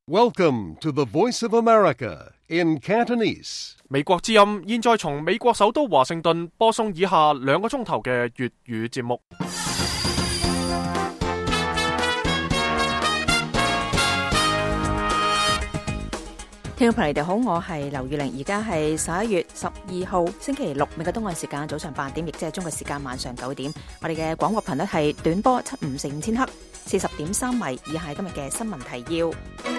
Welcome to the Voice of America in Cantonese. 美國之音現在從美國首都華盛頓播送以下2個鐘頭嘅粵語節目。 聽眾朋友，你哋好，我係劉玉玲，而家係11月12號星期六，美國東岸時間早上8點，亦即係中國時間晚上9點。我哋嘅廣播頻率係短波754千赫，40.3米。以下係今日嘅新聞提要。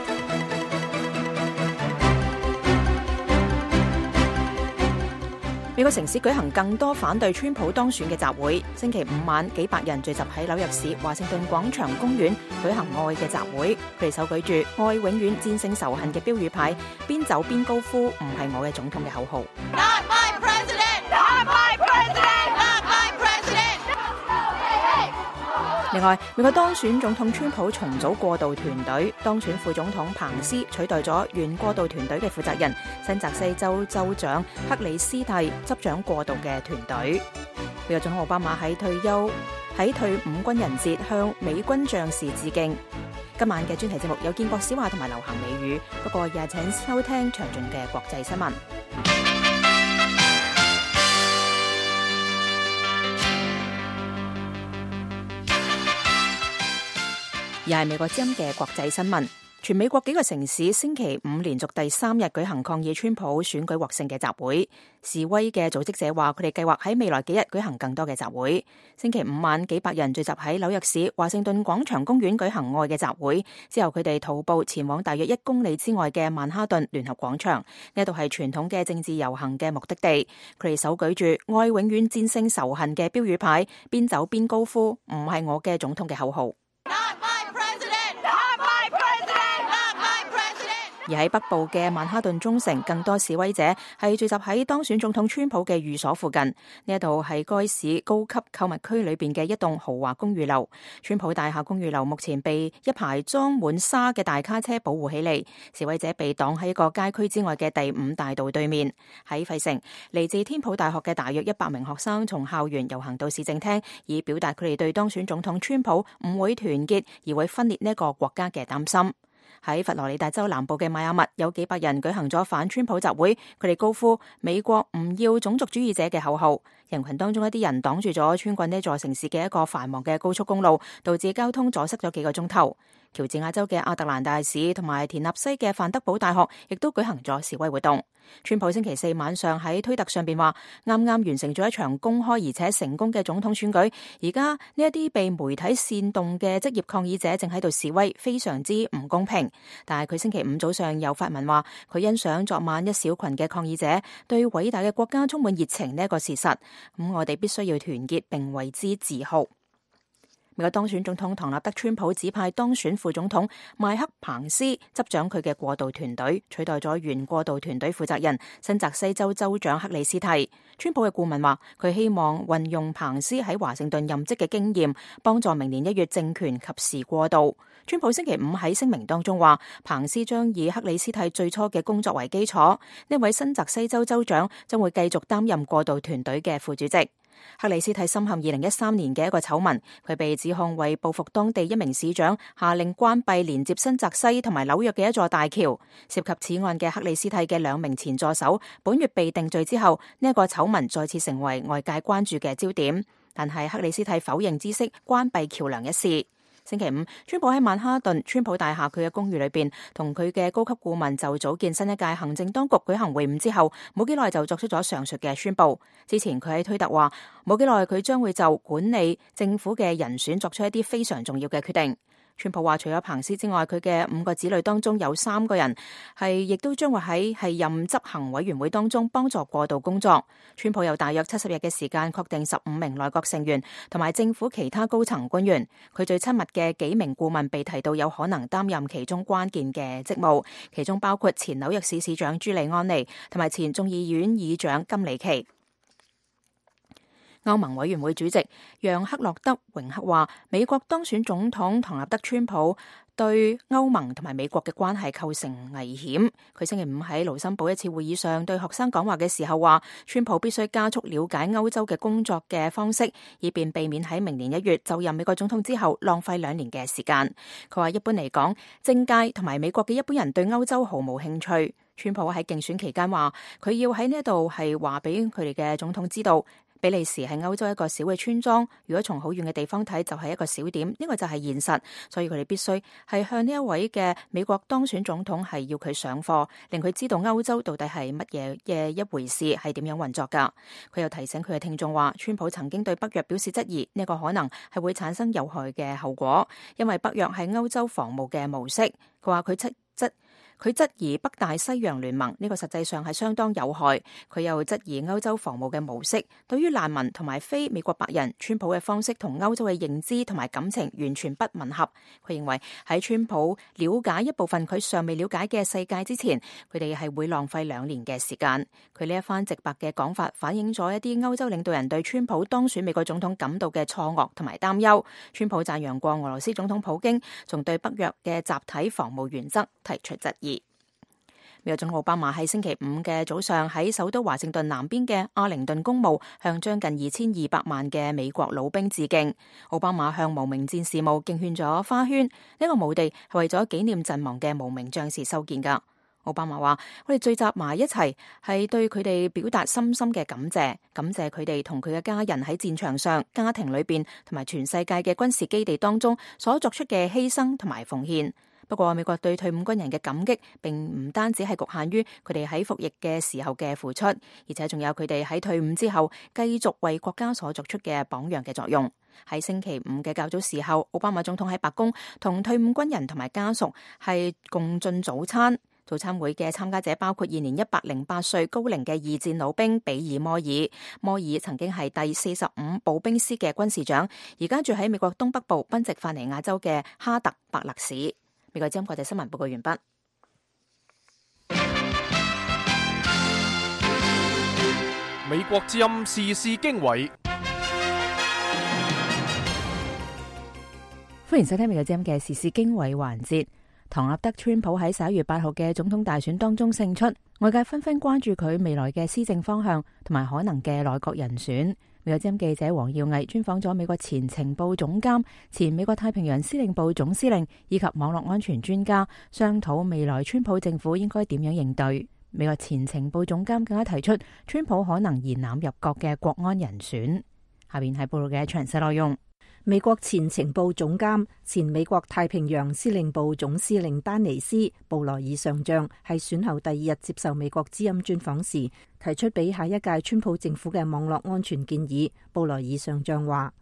美國城市舉行更多反對川普當選嘅集會。星期五晚，幾百人聚集喺紐約市華盛頓廣場公園舉行愛嘅集會，佢哋手舉住「愛永遠戰勝仇恨」嘅標語牌，邊走邊高呼「唔係我嘅總統」嘅口號。Not my president! Not my president! Not my president! 另外，美國當選總統川普重組過渡團隊，當選副總統彭斯取代咗原過渡團隊嘅負責人新澤西州州長克里斯蒂執掌過渡嘅團隊。美國總統奧巴馬喺退伍軍人節向美軍將士致敬。今晚嘅專題節目有建國小話同埋流行美語，不過也請收聽詳盡嘅國際新聞。而係美國之音嘅國際新聞，全美國幾個城市星期五連續第3日舉行抗議川普選舉獲勝嘅集會。示威嘅組織者話，佢哋計劃喺未來幾日舉行更多嘅集會。星期五晚，幾百人聚集喺紐約市華盛頓廣場公園舉行愛嘅集會，之後佢哋徒步前往大約1公里之外嘅曼哈頓聯合廣場，呢度係傳統嘅政治遊行嘅目的地。佢哋手舉住愛永遠戰勝仇恨嘅標語牌，邊走邊高呼唔係我嘅總統嘅口號。而喺北部嘅曼哈頓中城，更多示威者係聚集喺當選總統川普嘅寓所附近。呢一度係該市高級購物區裏邊嘅一棟豪華公寓樓。川普大廈公寓樓目前被一排裝滿沙嘅大卡車保護起嚟，示威者被擋喺一個街區之外嘅第5大道對面。喺費城，嚟自天普大學嘅大約100名學生從校園遊行到市政廳，以表達佢哋對當選總統川普唔會團結而會分裂呢一個國家嘅擔心。喺佛羅里達州南部嘅邁阿密，有幾百人舉行咗反川普集會，佢哋高呼美國唔要種族主義者嘅口號。人群當中一啲人擋住咗穿過呢座城市嘅一個繁忙嘅高速公路，導致交通阻塞咗幾個鐘頭。喬治亞州嘅亞特蘭大市同埋田納西嘅范德堡大學亦都舉行咗示威活動。川普星期4晚上喺推特上邊話，啱啱完成咗一場公開而且成功嘅總統選舉，而家呢一啲被媒體煽動嘅職業抗議者正喺度示威，非常之唔公平。但係佢星期5早上又發文話，佢欣賞昨晚一小群嘅抗議者對偉大嘅國家充滿熱情呢一個事實，我哋必須要團結並為之自豪。美國當選總統唐納德川普指派當選副總統邁克彭斯執掌佢嘅過渡團隊，取代咗原過渡團隊負責人新澤西州州長克里斯蒂。川普嘅顧問話，佢希望運用彭斯喺華盛頓任職嘅經驗，幫助明年1月政權及時過渡。川普星期5喺聲明當中話，彭斯將以克里斯蒂最初嘅工作為基礎，呢位新澤西州州長將會繼續擔任過渡團隊嘅副主席。克里斯蒂深陷2013年嘅一個醜聞，佢被指控為報復當地一名市長，下令關閉連接新澤西同埋紐約嘅一座大橋。涉及此案嘅克里斯蒂嘅2名前助手，本月被定罪之後，呢一個醜聞再次成為外界關注嘅焦點。但係克里斯蒂否認知悉關閉橋樑一事。星期5，川普喺曼哈頓川普大廈佢嘅公寓裏邊，同佢嘅高級顧問就組建新一屆行政當局舉行會晤之後，冇幾耐就作出咗上述嘅宣佈。之前佢喺推特話，冇幾耐佢將會就管理政府嘅人選作出一啲非常重要嘅決定。川普話，除咗彭斯之外，佢嘅5個子女當中有3個人亦都將會喺任執行委員會當中幫助過渡工作。川普有大約70日嘅時間確定15名內閣成員同埋政府其他高層官員。佢最親密嘅幾名顧問被提到有可能擔任其中關鍵嘅職務，其中包括前紐約市市長朱利安尼同埋前眾議院議長金里奇。歐盟委員會主席讓克洛德榮克話，美國當選總統唐納德川普對歐盟同埋美國嘅關係構成危險。佢星期五喺盧森堡一次會議上對學生講話嘅時候話，川普必須加速了解歐洲嘅工作嘅方式，以便避免喺明年1月就任美國總統之後浪費2年嘅時間。佢話一般嚟講，政界同埋美國嘅一般人對歐洲毫無興趣。川普喺競選期間話，佢要喺呢一度係話俾佢哋嘅總統知道，比利時係歐洲一個小嘅村莊，如果從好遠嘅地方睇就係一個小點，呢個就係現實，所以佢哋必須係向呢一位嘅美國當選總統係要佢上課，令佢知道歐洲到底係乜嘢嘅一回事，係點樣運作噶。佢又提醒佢嘅聽眾話，川普曾經對北約表示質疑，呢個可能係會產生有害嘅後果，因為北約係歐洲防務嘅模式。佢話佢質疑北大西洋聯盟，呢個實際上係相當有害。佢又質疑歐洲防務嘅模式，對於難民同埋非美國白人，川普嘅方式同歐洲嘅認知同埋感情完全不吻合。佢認為喺川普了解一部分佢尚未了解嘅世界之前，佢哋係會浪費2年嘅時間。佢呢一番直白嘅講法反映咗一啲歐洲領導人對川普當選美國總統感到嘅錯愕同埋擔憂。川普讚揚過俄羅斯總統普京，仲對北約嘅集體防務原則提出質疑。美國總統奧巴馬喺星期5嘅早上喺首都華盛頓南邊嘅阿靈頓公墓向將近2200萬嘅美國老兵致敬。奧巴馬向無名戰士墓敬獻咗花圈，呢個墓地係為咗紀念陣亡嘅無名將士修建噶。奧巴馬話：我哋聚集埋一齊係對佢哋表達深深嘅感謝，感謝佢哋同佢嘅家人喺戰場上、家庭裏邊同埋全世界嘅軍事基地當中所作出嘅犧牲同埋奉獻。不過，美國對退伍軍人嘅感激並唔單止係局限於佢哋喺服役嘅時候嘅付出，而且仲有佢哋喺退伍之後繼續為國家所作出嘅榜樣嘅作用。喺星期5嘅較早時候，奧巴馬總統喺白宮同退伍軍人同埋家屬係共進早餐。早餐會嘅參加者包括現年108歲高齡嘅二戰老兵比爾摩爾。摩爾曾經係第45步兵師嘅軍事長，而家住喺美國東北部賓夕法尼亞州嘅哈特伯勒市。美國之音國際新聞報告完畢。 美國之音時事經緯， 歡迎收聽美國之音嘅時事經緯環節。唐納德川普喺11月8號嘅總統大選當中勝出，外界紛紛關注佢未來嘅施政方向同埋可能嘅內閣人選。美國之音記者黃耀毅專訪咗美國前情報總監、前美國太平洋司令部總司令以及網絡安全專家，商討未來川普政府應該點樣應對。美國前情報總監更加提出，川普可能延攬入閣嘅國安人選。下邊係報道嘅詳細內容。 美國前情報總監、前美國太平洋司令部總司令丹尼斯·布萊爾上將喺選後第2日接受美國之音專訪時，提出俾下一屆川普政府嘅網絡安全建議。布萊爾上將話：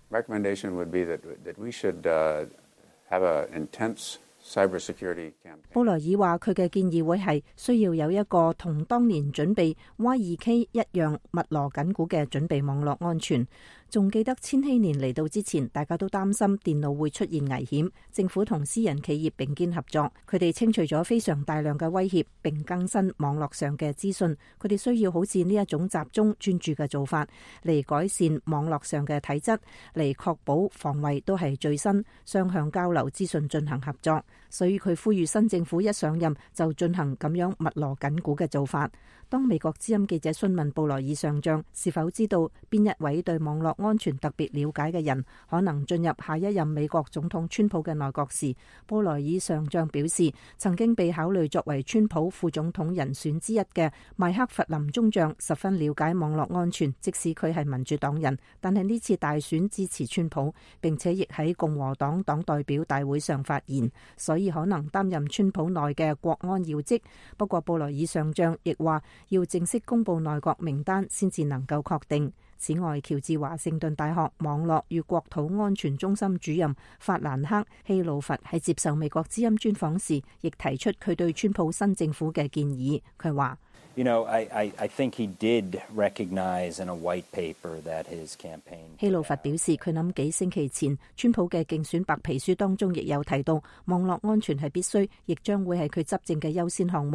布萊爾話佢嘅建議會係需要有一個同當年準備 Y2K 一樣密鑼緊鼓嘅準備網絡安全。仲記得千禧年嚟到之前，大家都擔心電腦會出現危險，政府同私人企業並肩合作，佢哋清除咗非常大量嘅威脅，並更新網絡上嘅資訊。佢哋需要好似呢一種集中專注嘅做法，嚟改善網絡上嘅體質，嚟確保防衛都係最新，雙向交流資訊進行合作。所以佢呼籲新政府一上任就進行咁樣密鑼緊鼓嘅做法。當美國之音記者詢問布萊爾上將是否知道邊一位對網絡安全特別了解嘅人可能進入下一任美國總統川普嘅內閣時，布萊爾上將表示，曾經被考慮作為川普副總統人選之一嘅邁克弗林中將十分了解網絡安全，即使佢係民主黨人，但係呢次大選支持川普，並且亦喺共和黨黨代表大會上發言，所以可能擔任川普內嘅國安要職。不過布萊爾上將亦話，要正式公布內閣名單先至能夠確定。此外，喬治華盛頓大學網絡與國土安全中心主任法蘭克希魯佛喺接受美國之音專訪時，亦提出佢對川普新政府嘅建議。佢話：I think he did recognize in a white paper that his campaign。希魯佛表示，佢諗幾星期前川普嘅競選白皮書當中亦有提到網絡安全係必須，亦將會係佢執政嘅優先項目。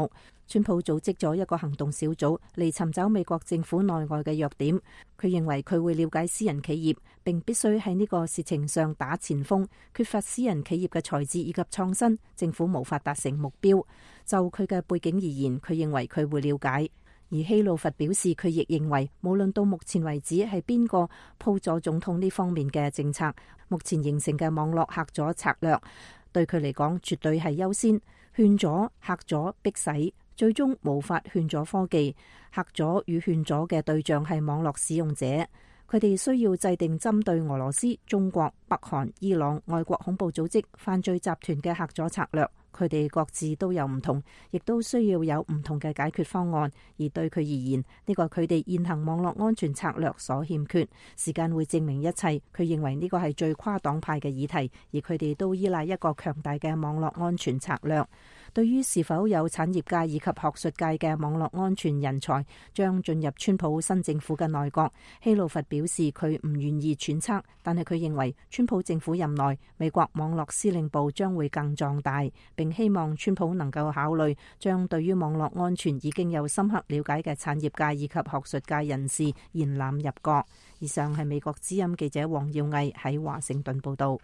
川普組織咗一個行動小組嚟尋找美國政府內外嘅弱點。佢認為佢會了解私人企業，並必須喺呢個事情上打前鋒。缺乏私人企業嘅才智以及創新，政府無法達成目標。就佢嘅背景而言，佢認為佢會了解。而希魯弗表示，佢亦認為無論到目前為止係邊個鋪咗總統呢方面嘅政策，目前形成嘅網絡嚇阻策略對佢嚟講絕對係優先。勸阻、嚇阻、逼使，最終無法勸阻科技。嚇阻與勸阻嘅對象係網絡使用者，佢哋需要制定針對俄羅斯、中國、北韓、伊朗、外國恐怖組織、犯罪集團嘅嚇阻策略。佢哋各自都有唔同，亦都需要有唔同嘅解決方案。而對佢而言，呢個佢哋現行網絡安全策略所欠缺。時間會證明一切。佢認為呢個係最跨黨派嘅議題，而佢哋都依賴一個強大嘅網絡安全策略。對於是否有產業界以及學術界嘅網絡安全人才將進入川普新政府嘅內閣，希魯弗表示佢唔願意揣測，但係佢認為川普政府任內美國網絡司令部將會更壯大，並希望川普能夠考慮將對於網絡安全已經有深刻了解嘅產業界以及學術界人士延攬入閣。以上係美國之音記者黃耀毅喺華盛頓報道。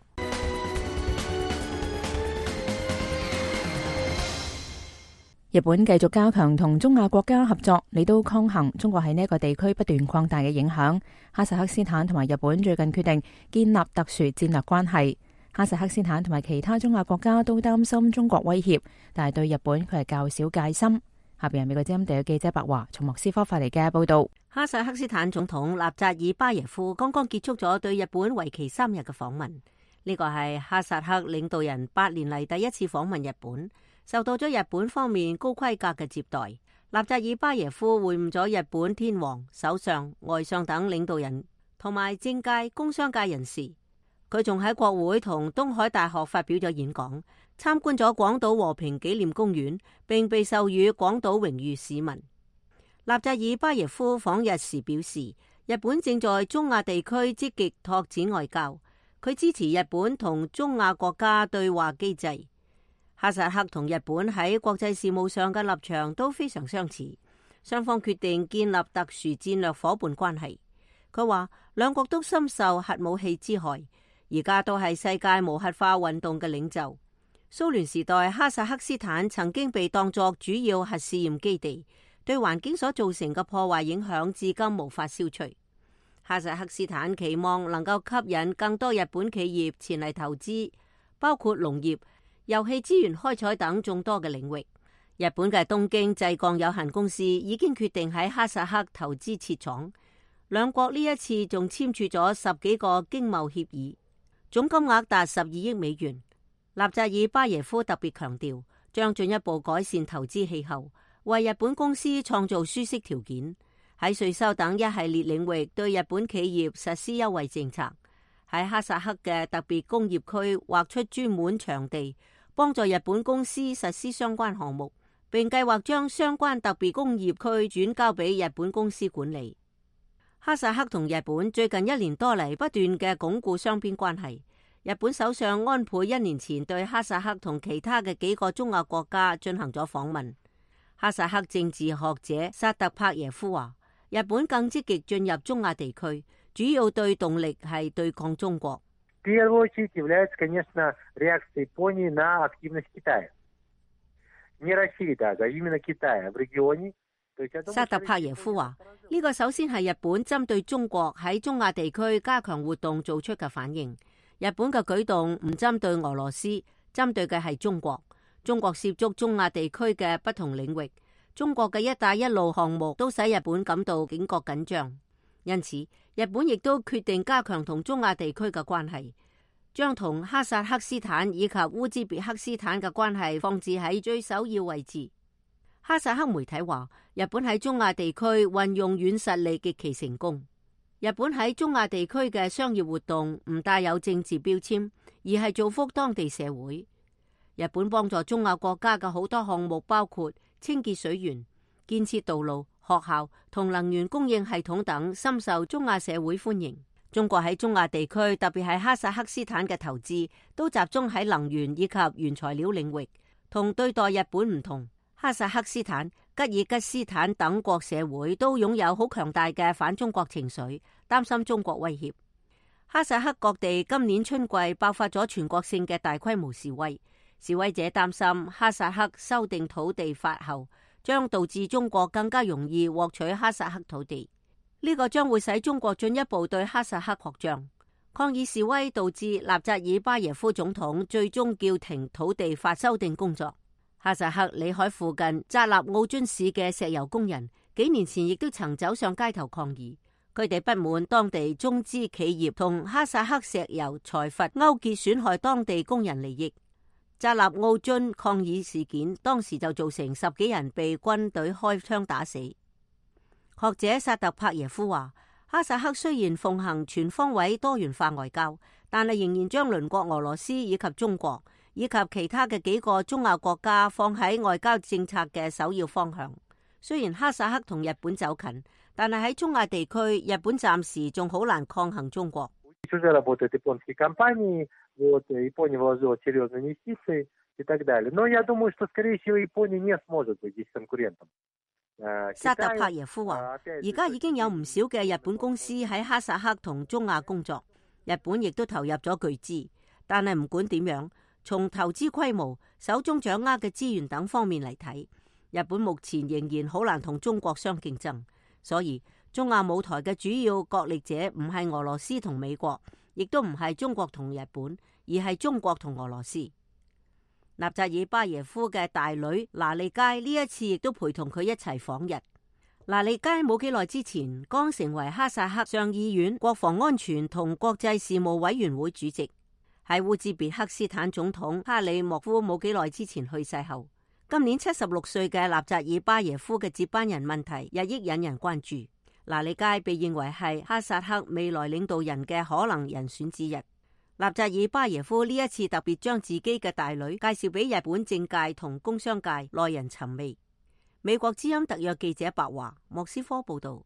日本繼續加強同中亞國家合作，嚟到抗衡中國喺呢一個地區不斷擴大嘅影響。哈薩克斯坦同埋日本最近決定建立特殊戰略關係。哈薩克斯坦同埋其他中亞國家都擔心中國威脅，但係對日本佢係較少戒心。下邊係美國之音地嘅記者白華從莫斯科發嚟嘅報道。 哈薩克斯坦總統納扎爾巴耶夫剛剛結束咗對日本為期3日嘅訪問，呢個係哈薩克領導人8年嚟第一次訪問日本。受到咗日本方面高規格嘅接待，納扎爾巴耶夫會晤咗日本天皇、首相、外相等領導人，同埋政界、工商界人士。佢仲喺國會同東海大學發表咗演講，參觀咗廣島和平紀念公園，並被授予廣島榮譽市民。納扎爾巴耶夫訪日時表示，日本正在中亞地區積極拓展外交，佢支持日本同中亞國家對話機制。哈薩克同日本喺國際事務上嘅立場都非常相似，雙方決定建立特殊戰略夥伴關係。佢話兩國都深受核武器之害，而家都係世界無核化運動嘅領袖。蘇聯時代哈薩克斯坦曾經被當作主要核試驗基地，對環境所造成嘅破壞影響至今無法消除。哈薩克斯坦期望能夠吸引更多日本企業前嚟投資，包括農業、油氣資源開採等眾多嘅領域。日本嘅東京製鋼有限公司已經決定喺哈薩克投資設廠，兩國呢一次仲簽署咗10幾個經貿協議，總金額達12億美元。納扎爾巴耶夫特別強調，將進一步改善投資氣候，為日本公司創造舒適條件，喺稅收等一系列領域對日本企業實施優惠政策，喺哈薩克嘅特別工業區劃出專門場地，幫助日本公司實施相關項目，並計劃將相關特別工業區轉交俾日本公司管理。哈薩克同日本最近1年多嚟不斷嘅鞏固雙邊關係。日本首相安倍1年前對哈薩克同其他嘅幾個中亞國家進行咗訪問。哈薩克政治學者薩特帕耶夫話，日本更積極進入中亞地區，主要對動力係對抗中國。薩特帕耶夫話，呢個首先係日本針對中國喺中亞地區加強活動做出嘅反應。日本嘅舉動唔針對俄羅斯，針對嘅係中國。中國涉足中亞地區嘅不同領域，中國嘅一帶一路項目都使日本感到警覺緊張。因此，日本亦都決定加強同中亞地區嘅關係，將同哈薩克斯坦以及烏茲別克斯坦嘅關係放置喺最首要位置。哈薩克媒體話，日本喺中亞地區運用軟實力極其成功。日本喺中亞地區嘅商業活動唔帶有政治標籤，而係造福當地社會。日本幫助中亞國家嘅好多項目，包括清潔水源、建設道路、學校同能源供應系統等，深受中亞社會歡迎。中國喺中亞地區，特別係哈薩克斯坦嘅投資，都集中喺能源以及原材料領域。同對待日本唔同， 哈薩克斯坦、吉爾吉斯坦等國社會都擁有好強大嘅反中國情緒，擔心中國威脅。哈薩克各地今年春季爆發咗全國性嘅大規模示威，示威者擔心哈薩克修訂土地法後，將導致中國更加容易獲取哈薩克土地，呢個將會使中國進一步對哈薩克擴張。抗議示威導致納扎爾巴耶夫總統最終叫停土地法修訂工作。哈薩克里海附近扎納奧津市嘅石油工人幾年前亦都曾走上街頭抗議，佢哋不滿當地中資企業同哈薩克石油財閥勾結，損害當地工人利益。扎納奧津抗議事件當時就造成10幾人被軍隊開槍打死。學者薩特帕耶夫話，哈薩克雖然奉行全方位多元化外交，但係仍然將鄰國俄羅斯以及中國以及其他嘅幾個中亞國家放喺外交政策嘅首要方向。雖然哈薩克同日本走近，但係喺中亞地區，日本暫時仲好難抗衡中國。薩特帕耶夫話，而家已經有唔少嘅日本公司喺哈薩克同中亞工作，日本亦都投入咗巨資，但係唔管點樣，從投資規模、手中掌握嘅資源等方面嚟睇，日本目前仍然好難同中國相競爭。所以中亞舞台嘅主要角力者唔係俄羅斯同美國，亦都唔係中國同日本，而係中國同俄羅斯。納扎爾巴耶夫嘅大女拿利街呢一次亦都陪同佢一齊訪日。拿利街冇幾耐之前剛成為哈薩克上議院國防安全同國際事務委員會主席。喺烏茲別克斯坦總統哈里莫夫冇幾耐之前去世後，今年76歲嘅納扎爾巴耶夫嘅接班人問題日益引人關注。拿利街被認為係哈薩克未來領導人嘅可能人選之一。納扎爾巴耶夫呢一次特別將自己嘅大女介紹俾日本政界同工商界耐人尋味。美國之音特約記者白華莫斯科報道。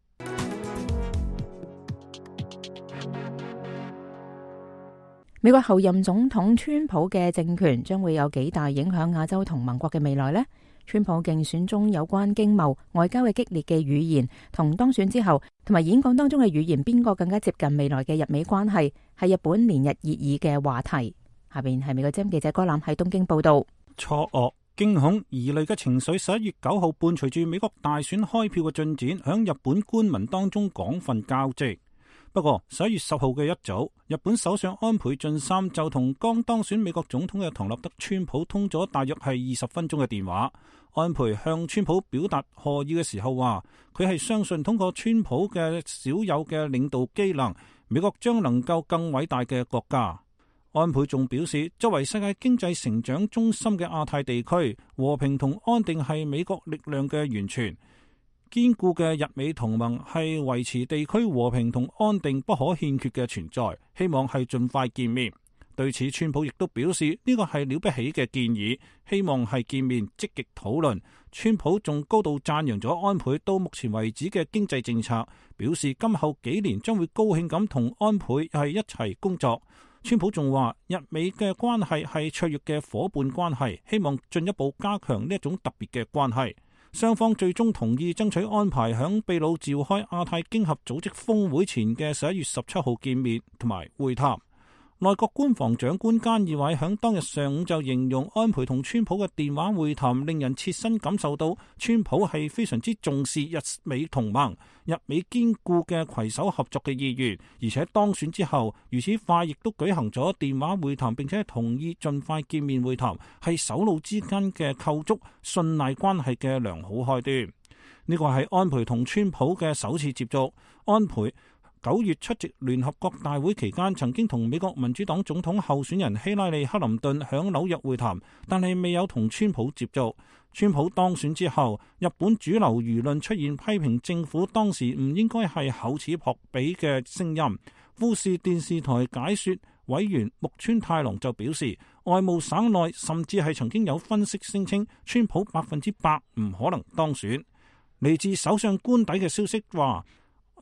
美國後任總統川普嘅政權將會有幾大影響亞洲同盟國嘅未來呢？川普競選中有關經貿、外交嘅激烈嘅語言，同當選之後同埋演講當中嘅語言，邊個更加接近未來嘅日美關係，係日本連日熱議嘅話題。下邊係美國之音記者哥藍喺東京報道。 錯愕、驚恐、疑慮嘅情緒11月9號伴隨住美國大選開票嘅進展，響日本官民當中廣泛交織。不過11月10號嘅一早，日本首相安倍晉三就同剛當選美國總統嘅唐納德川普通咗大約係20分鐘嘅電話。安倍向川普表達賀意嘅時候話，佢係相信通過川普嘅少有嘅領導機能，美國將能夠更偉大嘅國家。安倍仲表示，作為世界經濟成長中心嘅亞太地區，和平同安定係美國力量嘅源泉。堅固嘅日美同盟係維持地區和平同安定不可欠缺嘅存在，希望係盡快見面。對此，川普亦都表示呢個係了不起嘅建議，希望係見面積極討論。川普仲高度讚揚咗安倍到目前為止嘅經濟政策，表示今後幾年將會高興咁同安倍係一齊工作。川普仲話日美嘅關係係卓越嘅夥伴關係，希望進一步加強呢一種特別嘅關係。雙方最終同意爭取安排響秘魯召開亞太經合組織峰會前嘅11月17號見面同埋會談。內閣官房長官菅義偉響當日上午就形容安倍同川普嘅電話會談令人切身感受到川普係非常之重視日美同盟、日美堅固嘅攜手合作嘅意願，而且當選之後如此快亦都舉行咗電話會談，並且同意盡快見面會談，係首腦之間嘅構築信賴關係嘅良好開端。呢個係安倍同川普嘅首次接觸。安倍9月出席聯合國大會期間，曾經同美國民主黨總統候選人希拉里·克林頓響紐約會談，但係未有同川普接觸。川普當選之後，日本主流輿論出現批評政府當時唔應該係厚此薄彼嘅聲音。富士電視台解說委員木村太郎就表示，外務省內甚至係曾經有分析聲稱，川普100%唔可能當選。嚟自首相官邸嘅消息話，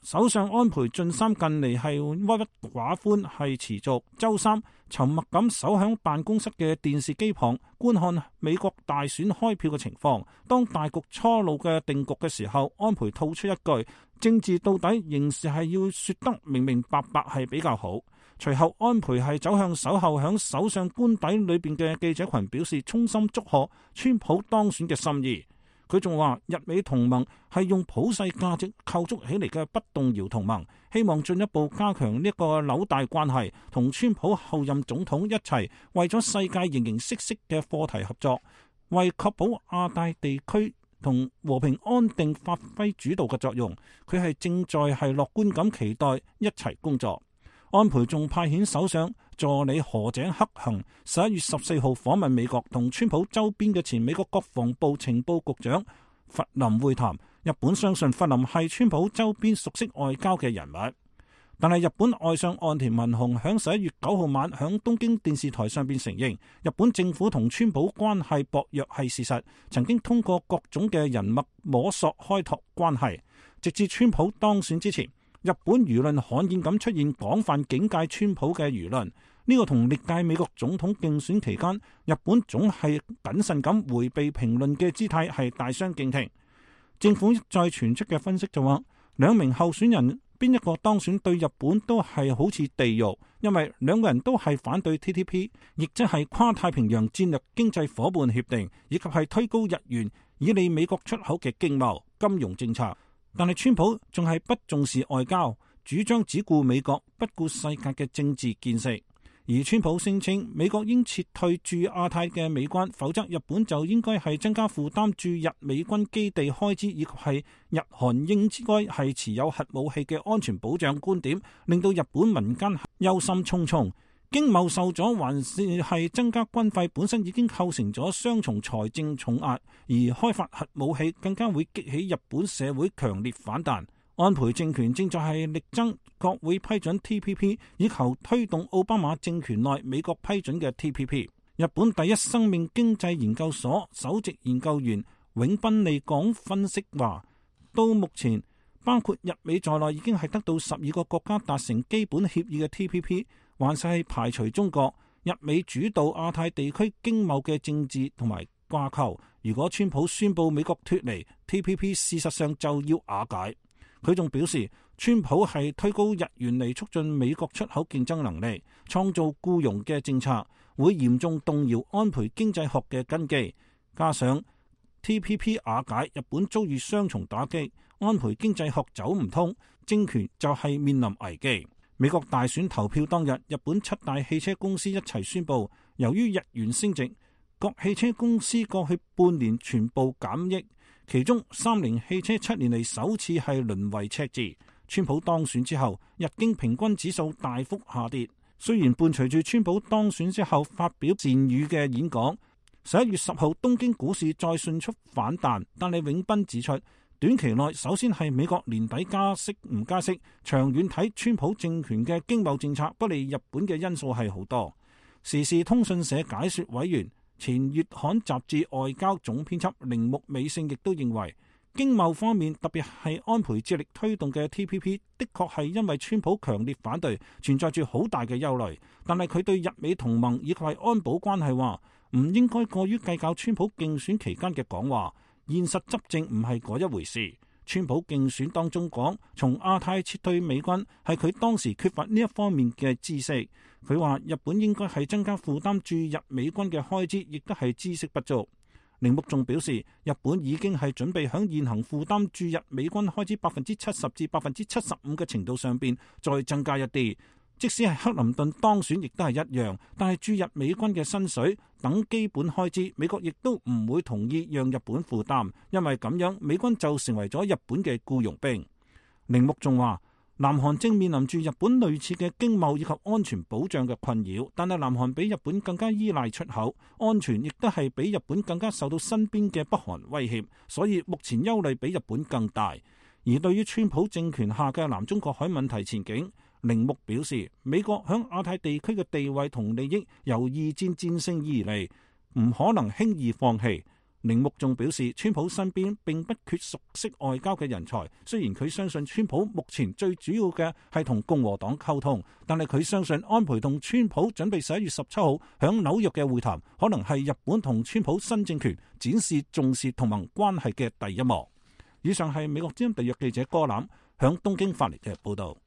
首相安倍晉三近嚟係鬱鬱寡歡係持續，周三沉默咁守響辦公室嘅電視機旁觀看美國大選開票嘅情況。當大局初露嘅定局嘅時候，安倍吐出一句：政治到底仍是係要說得明明白白係比較好。隨後安倍係走向守候響首相官邸裏邊嘅記者群，表示衷心祝賀川普當選嘅心意。佢仲話日美同盟係用普世價值構築起嚟嘅不動搖同盟，希望進一步加強呢個紐帶關係，同川普後任總統一齊為咗世界形形色色嘅課題合作，為確保亞太地區同和平安定發揮主導嘅作用。佢係正在係樂觀咁期待一齊工作。安倍仲派遣首相助理河井克行11月14號訪問美國，同川普周邊嘅前美國國防部情報局長弗林會談。日本相信弗林係川普周邊熟悉外交嘅人物，但係日本外相岸田文雄響11月9號晚響東京電視台上邊承認，日本政府同川普關係薄弱係事實，曾經通過各種嘅人脈摸索開拓關係，直至川普當選之前。日本輿論罕見咁出現廣泛警戒川普嘅輿論，呢個同歷屆美國總統競選期間日本總係謹慎咁迴避評論嘅姿態係大相徑庭。政府再傳出嘅分析就話，兩名候選人邊一個當選對日本都係好似地獄，因為兩個人都係反對 TPP， 亦即係跨太平洋戰略經濟夥伴協定，以及係推高日元以利美國出口嘅經貿金融政策。但係川普仲係不重視外交，主張只顧美國，不顧世界嘅政治見識。而川普聲稱美國應撤退駐亞太嘅美軍，否則日本就應該係增加負擔駐日美軍基地開支，以及係日韓應該係持有核武器嘅安全保障觀點，令到日本民間憂心忡忡。經貿受阻，還是係增加軍費本身已經構成咗雙重財政重壓，而開發核武器更加會激起日本社會強烈反彈。安倍政權正在係力爭國會批准 TPP， 以求推動奧巴馬政權內美國批准嘅 TPP。日本第一生命經濟研究所首席研究員永濱利港分析話，到目前包括日美在內已經係得到12個國家達成基本協議嘅 TPP， 還是係排除中國。日美主導亞太地區經貿嘅政治同埋掛鈎，如果川普宣布美國脫離 TPP， 事實上就要瓦解。佢仲表示，川普係推高日元嚟促進美國出口競爭能力，創造僱傭嘅政策，會嚴重動搖安倍經濟學嘅根基。加上 TPP 瓦解，日本遭遇雙重打擊，安倍經濟學走唔通，政權就係面臨危機。美國大選投票當日，日本7大汽車公司一齊宣布，由於日元升值，各汽車公司過去半年全部減益。其中三菱汽車7年嚟首次係淪為赤字。川普當選之後，日經平均指數大幅下跌。雖然伴隨住川普當選之後發表善語嘅演講，11月10號東京股市再迅速反彈，但係永斌指出，短期內首先係美國年底加息唔加息，長遠睇川普政權嘅經貿政策不利日本嘅因素係好多。時事通訊社解說委員、前月刊雜誌外交總編輯鈴木美勝亦都認為，經貿方面特別係安倍致力推動嘅 TPP 的確係因為川普強烈反對，存在住好大嘅憂慮。但係佢對日美同盟以及係安保關係話，唔應該過於計較川普競選期間嘅講話，現實執政唔係嗰一回事。川普競選當中講從亞太撤退美軍，係佢當時缺乏呢一方面嘅知識。佢話日本應該係增加負擔駐日美軍嘅開支，亦都係知識不足。鈴木仲表示，日本已經係準備響現行負擔駐日美軍開支70%至75%嘅程度上邊再增加一啲。即使係克林頓當選，亦都係一樣。但係駐日美軍嘅薪水等基本開支，美國亦都唔會同意讓日本負擔，因為咁樣美軍就成為咗日本嘅僱傭兵。鈴木仲話，南韓正面臨住日本類似嘅經貿以及安全保障嘅困擾，但係南韓比日本更加依賴出口，安全亦都係比日本更加受到身邊嘅北韓威脅，所以目前憂慮比日本更大。而對於川普政權下嘅南中國海問題前景，鈴木表示，美國響亞太地區嘅地位同利益由二戰戰勝以嚟，唔可能輕易放棄。 鈴木仲表示，川普身邊並不缺熟悉外交嘅人才，雖然佢相信川普目前最主要嘅係同共和黨溝通，但係佢相信安倍同川普準備11月17號響紐約嘅會談，可能係日本同川普新政權展示重視同盟關係嘅第一幕。以上係美國之音特約記者柯南響東京發嚟嘅報道。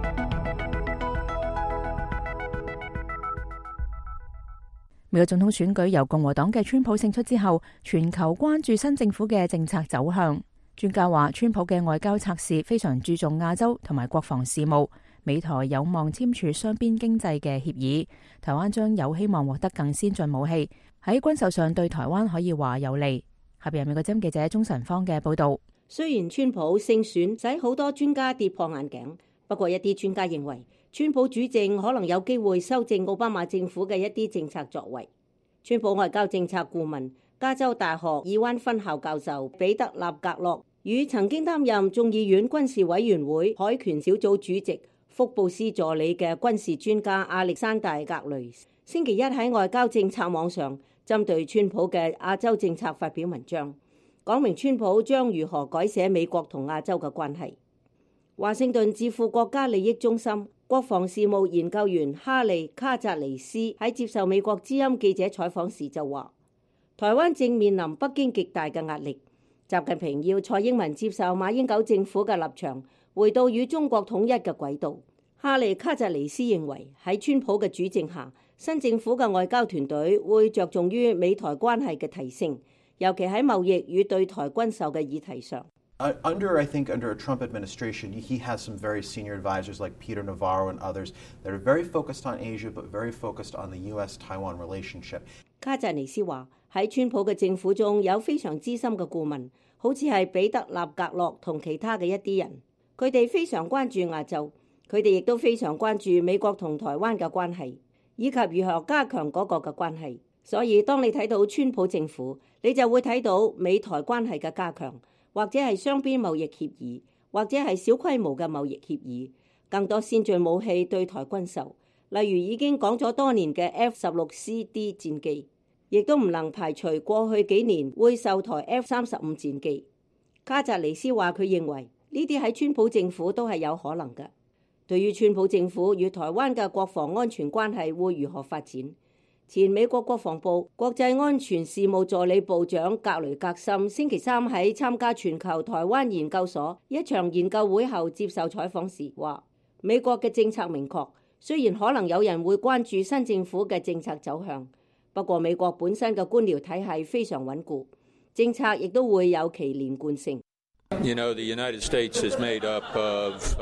美國總統選舉由共和黨嘅川普勝出之後，全球關注新政府嘅政策走向。專家話，川普嘅外交策士非常注重亞洲同埋國防事務，美台有望簽署雙邊經濟嘅協議，台灣將有希望獲得更先進武器，喺軍售上對台灣可以話有利。下邊係美國之音記者鍾晨芳嘅報道。 雖然川普勝選使好多專家跌破眼鏡，不過一啲專家認為，川普主政可能有機會修正奧巴馬政府嘅一啲政策作為。川普外交政策顧問、加州大學爾灣分校教授彼得納格洛與曾經擔任眾議院軍事委員會海權小組主席、福布斯助理嘅軍事專家亞歷山大格雷星期一喺外交政策網上針對川普嘅亞洲政策發表文章，講明川普將如何改寫美國同亞洲嘅關係。華盛頓智庫國家利益中心國防事務研究員哈利卡扎尼斯喺接受美國之音記者採訪時就話，台灣正面臨北京極大嘅壓力，習近平要蔡英文接受馬英九政府嘅立場，回到與中國統一嘅軌道。哈利卡扎尼斯認為，喺川普嘅主政下，新政府嘅外交團隊會着重於美台關係嘅提升，尤其喺貿易與對台軍售嘅議題上。 Under a Trump administration, he has some very senior advisors like Peter Navarro and others that are very focused on Asia, but very focused on the U.S.-Taiwan relationship. 卡扎尼斯話，喺川普嘅政府中有非常資深嘅顧問，好似係彼得納格洛同其他嘅一啲人，佢哋非常關注亞洲，佢哋亦都非常關注美國同台灣嘅關係，以及如何加強嗰個嘅關係。所以當你睇到川普政府，你就會睇到美台關係嘅加強，或者係雙邊貿易協議，或者係小規模嘅貿易協議，更多先進武器對台軍售，例如已經講咗多年嘅 F-16CD 戰機，亦都唔能排除過去幾年會售台 F-35戰機。卡扎尼斯話佢認為呢啲喺川普政府都係有可能嘅。對於川普政府與台灣嘅國防安全關係會如何發展，前美國國防部國際安全事務助理部長格雷格森星期三喺參加全球台灣研究所一場研究會後接受採訪時話，美國嘅政策明確，雖然可能有人會關注新政府嘅政策走向，不過美國本身嘅官僚體系非常穩固，政策亦都會有其連貫性。 You know, the United States is made up of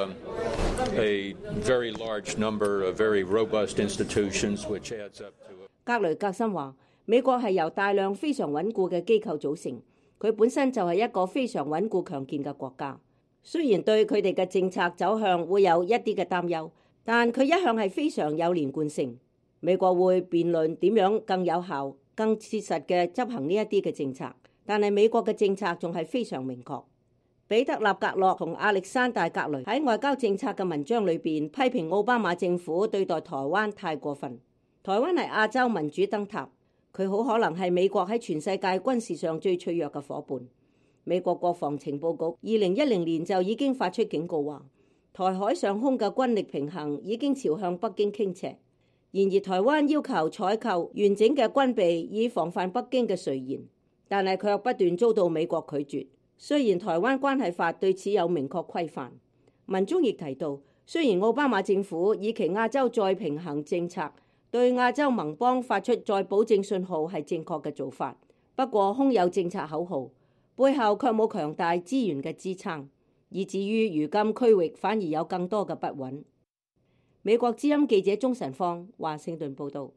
a very large number of very robust institutions, which adds up to a... 格雷格森話，美國係由大量非常穩固嘅機構組成，佢本身就係一個非常穩固強健嘅國家。雖然對佢哋嘅政策走向會有一啲嘅擔憂，但佢一向係非常有連貫性。美國會辯論點樣更有效、更切實嘅執行呢一啲嘅政策，但係美國嘅政策仲係非常明確。彼得納格洛同亞歷山大格雷喺外交政策嘅文章裏邊批評奧巴馬政府對待台灣太過分。台灣係亞洲民主燈塔，佢好可能係美國喺全世界軍事上最脆弱嘅夥伴。美國國防情報局2010年就已經發出警告話，台海上空嘅軍力平衡已經朝向北京傾斜。然而台灣要求採購完整嘅軍備以防範北京嘅垂涎，但係卻不斷遭到美國拒絕。雖然台灣關係法對此有明確規範，文中亦提到，雖然奧巴馬政府以其亞洲再平衡政策對亞洲盟邦發出再保證信號係正確嘅做法，不過空有政策口號，背後卻冇強大資源嘅支撐，以至於如今區域反而有更多嘅不穩。美國之音記者鍾晨芳華盛頓報道。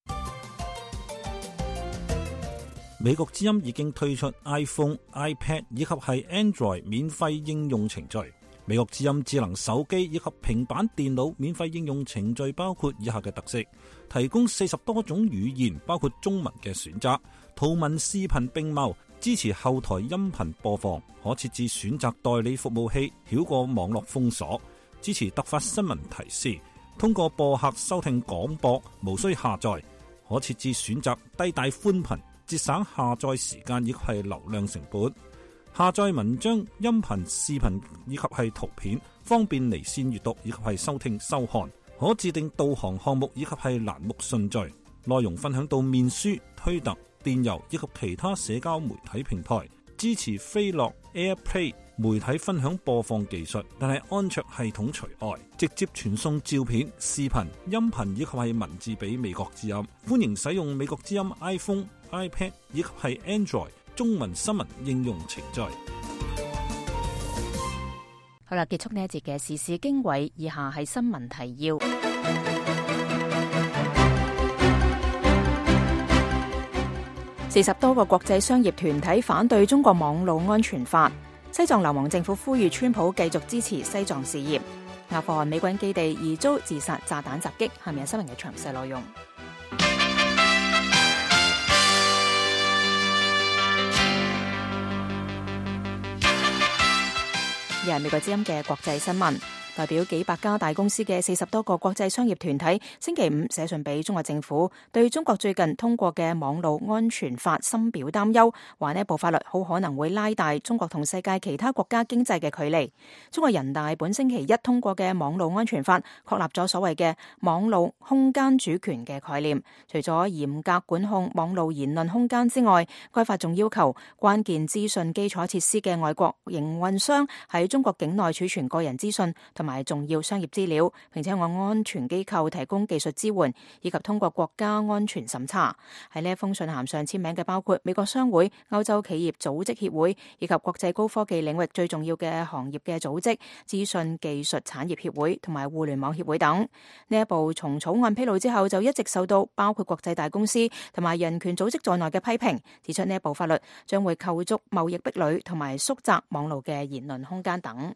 美國之音已經推出 iPhone、iPad 以及係 Android 免費應用程序。美國之音智能手機以及平板電腦免費應用程序包括以下嘅特色：提供40多種語言，包括中文嘅選擇，圖文視頻並茂，支持後台音頻播放，可設置選擇代理服務器，繞過網絡封鎖，支持突發新聞提示，通過播客收聽廣播，無需下載，可設置選擇低帶寬頻， 節省下載時間以及係流量成本。下載文章、音頻、視頻以及係圖片，方便離線閱讀以及係收聽收看。可自定導航項目以及係欄目順序。內容分享到面書、推特、電郵以及其他社交媒體平台。支持飛樂 AirPlay 媒體分享播放技術，但係安卓系統除外。直接傳送照片、視頻、音頻以及係文字俾美國之音。歡迎使用美國之音 iPhone、iPad 以及係 Android 中文新聞應用程序。 好啦，結束呢一節嘅時事經緯，以下係新聞提要。40多個國際商業團體反對中國網路安全法。西藏流亡政府呼籲川普繼續支持西藏事業。阿富汗美軍基地疑遭自殺炸彈襲擊。下面係新聞嘅詳細內容。而係美國之音嘅國際新聞。代表幾百家大公司嘅40多個國際商業團體星期五寫信俾中國政府，對中國最近通過嘅網路安全法深表擔憂，話呢部法律好可能會拉大中國同世界其他國家經濟嘅距離。中國人大本星期一通過嘅網路安全法確立咗所謂嘅網路空間主權嘅概念，除咗嚴格管控網路言論空間之外，該法仲要求關鍵資訊基礎設施嘅外國營運商喺中國境內儲存個人資訊同埋重要商業資料，並且按安全機構提供技術支援，以及通過國家安全審查。喺呢一封信函上簽名嘅包括美國商會、歐洲企業組織協會，以及國際高科技領域最重要嘅行業嘅組織資訊技術產業協會同埋互聯網協會等。呢一部從草案披露之後就一直受到包括國際大公司同埋人權組織在內嘅批評，指出呢一部法律將會構築貿易壁壘同埋縮窄網路嘅言論空間等。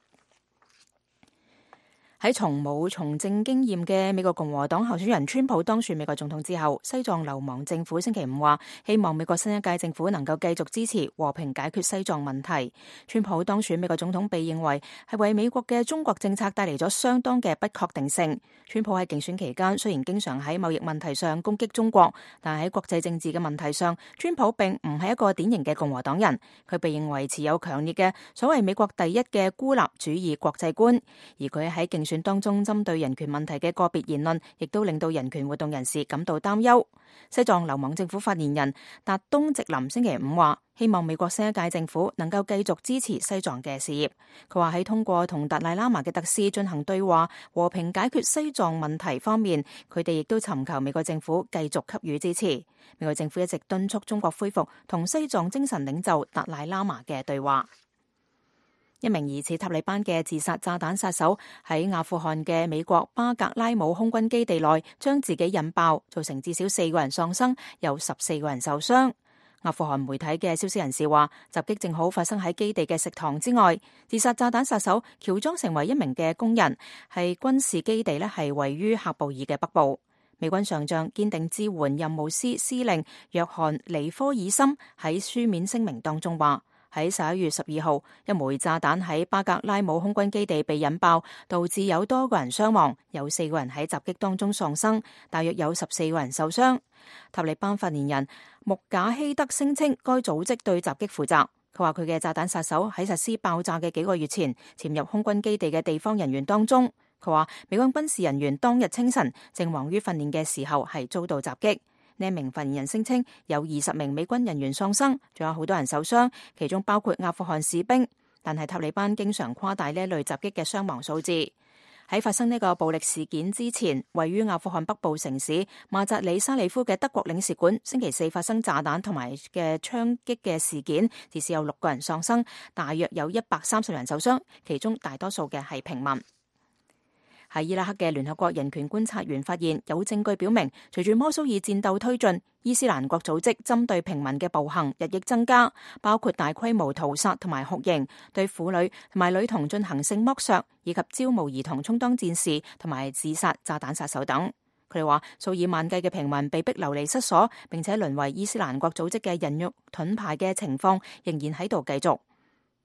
喺從冇從政經驗嘅美國共和黨候選人川普當選美國總統之後，西藏流亡政府星期五話，希望美國新一屆政府能夠繼續支持和平解決西藏問題。川普當選美國總統被認為係為美國嘅中國政策帶嚟咗相當嘅不確定性。川普喺競選期間雖然經常喺貿易問題上攻擊中國，但係喺國際政治嘅問題上，川普並唔係一個典型嘅共和黨人。佢被認為持有強烈嘅所謂美國第一嘅孤立主義國際觀，而佢喺競選當中針對人權問題嘅個別言論，亦都令到人權活動人士感到擔憂。西藏流亡政府發言人達東直林星期五話，希望美國新一屆政府能夠繼續支持西藏嘅事業。佢話喺通過同達賴喇嘛嘅特使進行對話、和平解決西藏問題方面，佢哋亦都尋求美國政府繼續給予支持。美國政府一直敦促中國恢復同西藏精神領袖達賴喇嘛嘅對話。一名疑似塔利班嘅自殺炸彈殺手喺阿富汗嘅美國巴格拉姆空軍基地內將自己引爆，造成至少4個人喪生，有14個人受傷。阿富汗媒體嘅消息人士話，襲擊正好發生喺基地嘅食堂之外。自殺炸彈殺手喬裝成為一名嘅工人，係軍事基地呢係位於喀布爾嘅北部。美軍上將堅定支援任務司司令約翰尼科爾森喺書面聲明當中話，喺11月12號，一枚炸彈喺巴格拉姆空軍基地被引爆，導致有多個人傷亡，有4個人喺襲擊當中喪生，大約有14個人受傷。塔利班發言人穆賈希德聲稱，該組織對襲擊負責。佢話佢嘅炸彈殺手喺實施爆炸嘅幾個月前潛入空軍基地嘅地方人員當中。佢話美軍軍事人員當日清晨正忙於訓練嘅時候係遭到襲擊。呢名發言人聲稱有20名美軍人員喪生，仲有好多人受傷，其中包括阿富汗士兵。但係塔利班經常誇大呢類襲擊嘅傷亡數字。喺發生呢個暴力事件之前，位於阿富汗北部城市馬扎里沙里夫嘅德國領事館星期4發生炸彈同埋嘅槍擊嘅事件，至少有6個人喪生，大約有130人受傷，其中大多數嘅係平民。喺伊拉克嘅聯合國人權觀察員發現，有證據表明，隨住摩蘇爾戰鬥推進，伊斯蘭國組織針對平民嘅暴行日益增加，包括大規模屠殺同埋酷刑，對婦女同埋女童進行性剝削，以及招募兒童充當戰士同埋自殺炸彈殺手等。佢哋話，數以萬計嘅平民被逼流離失所，並且淪為伊斯蘭國組織嘅人肉盾牌嘅情況仍然喺度繼續。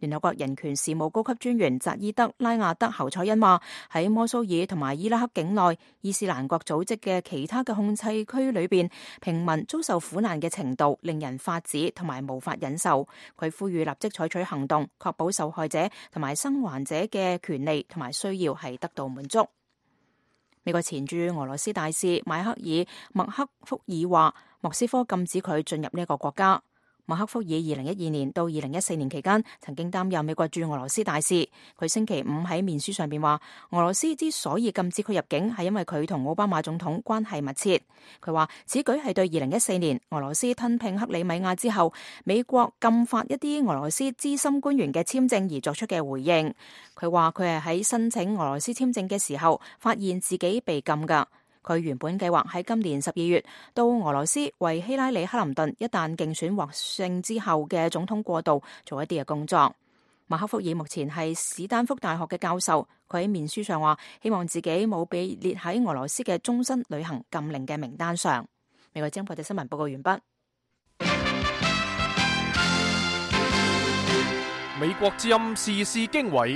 聯合國人權事務高級專員扎伊德拉亞德侯賽因話，喺摩蘇爾同埋伊拉克境內伊斯蘭國組織嘅其他嘅控制區裏邊，平民遭受苦難嘅程度令人髮指同埋無法忍受。佢呼籲立即採取行動，確保受害者同埋生還者嘅權利同埋需要係得到滿足。美國前駐俄羅斯大使邁克爾麥克福爾話，莫斯科禁止佢進入呢個國家。麥克福爾2012年到2014年期間曾經擔任美國駐俄羅斯大使。佢星期五喺面書上邊話，俄羅斯之所以禁止佢入境係因為佢同奧巴馬總統關係密切。佢話此舉係對2014年俄羅斯吞併克里米亞之後美國禁發一啲俄羅斯資深官員嘅簽證而作出嘅回應。佢話佢係喺申請俄羅斯簽證嘅時候發現自己被禁㗎。佢原本計劃喺今年12月到俄羅斯為希拉里克林頓一旦競選獲勝之後嘅總統過渡做一啲嘅工作。馬克福爾目前係史丹福大學嘅教授，佢喺面書上話希望自己冇被列喺俄羅斯嘅終身旅行禁令嘅名單上。美國之音國際新聞報告完畢。 美國之音時事經緯。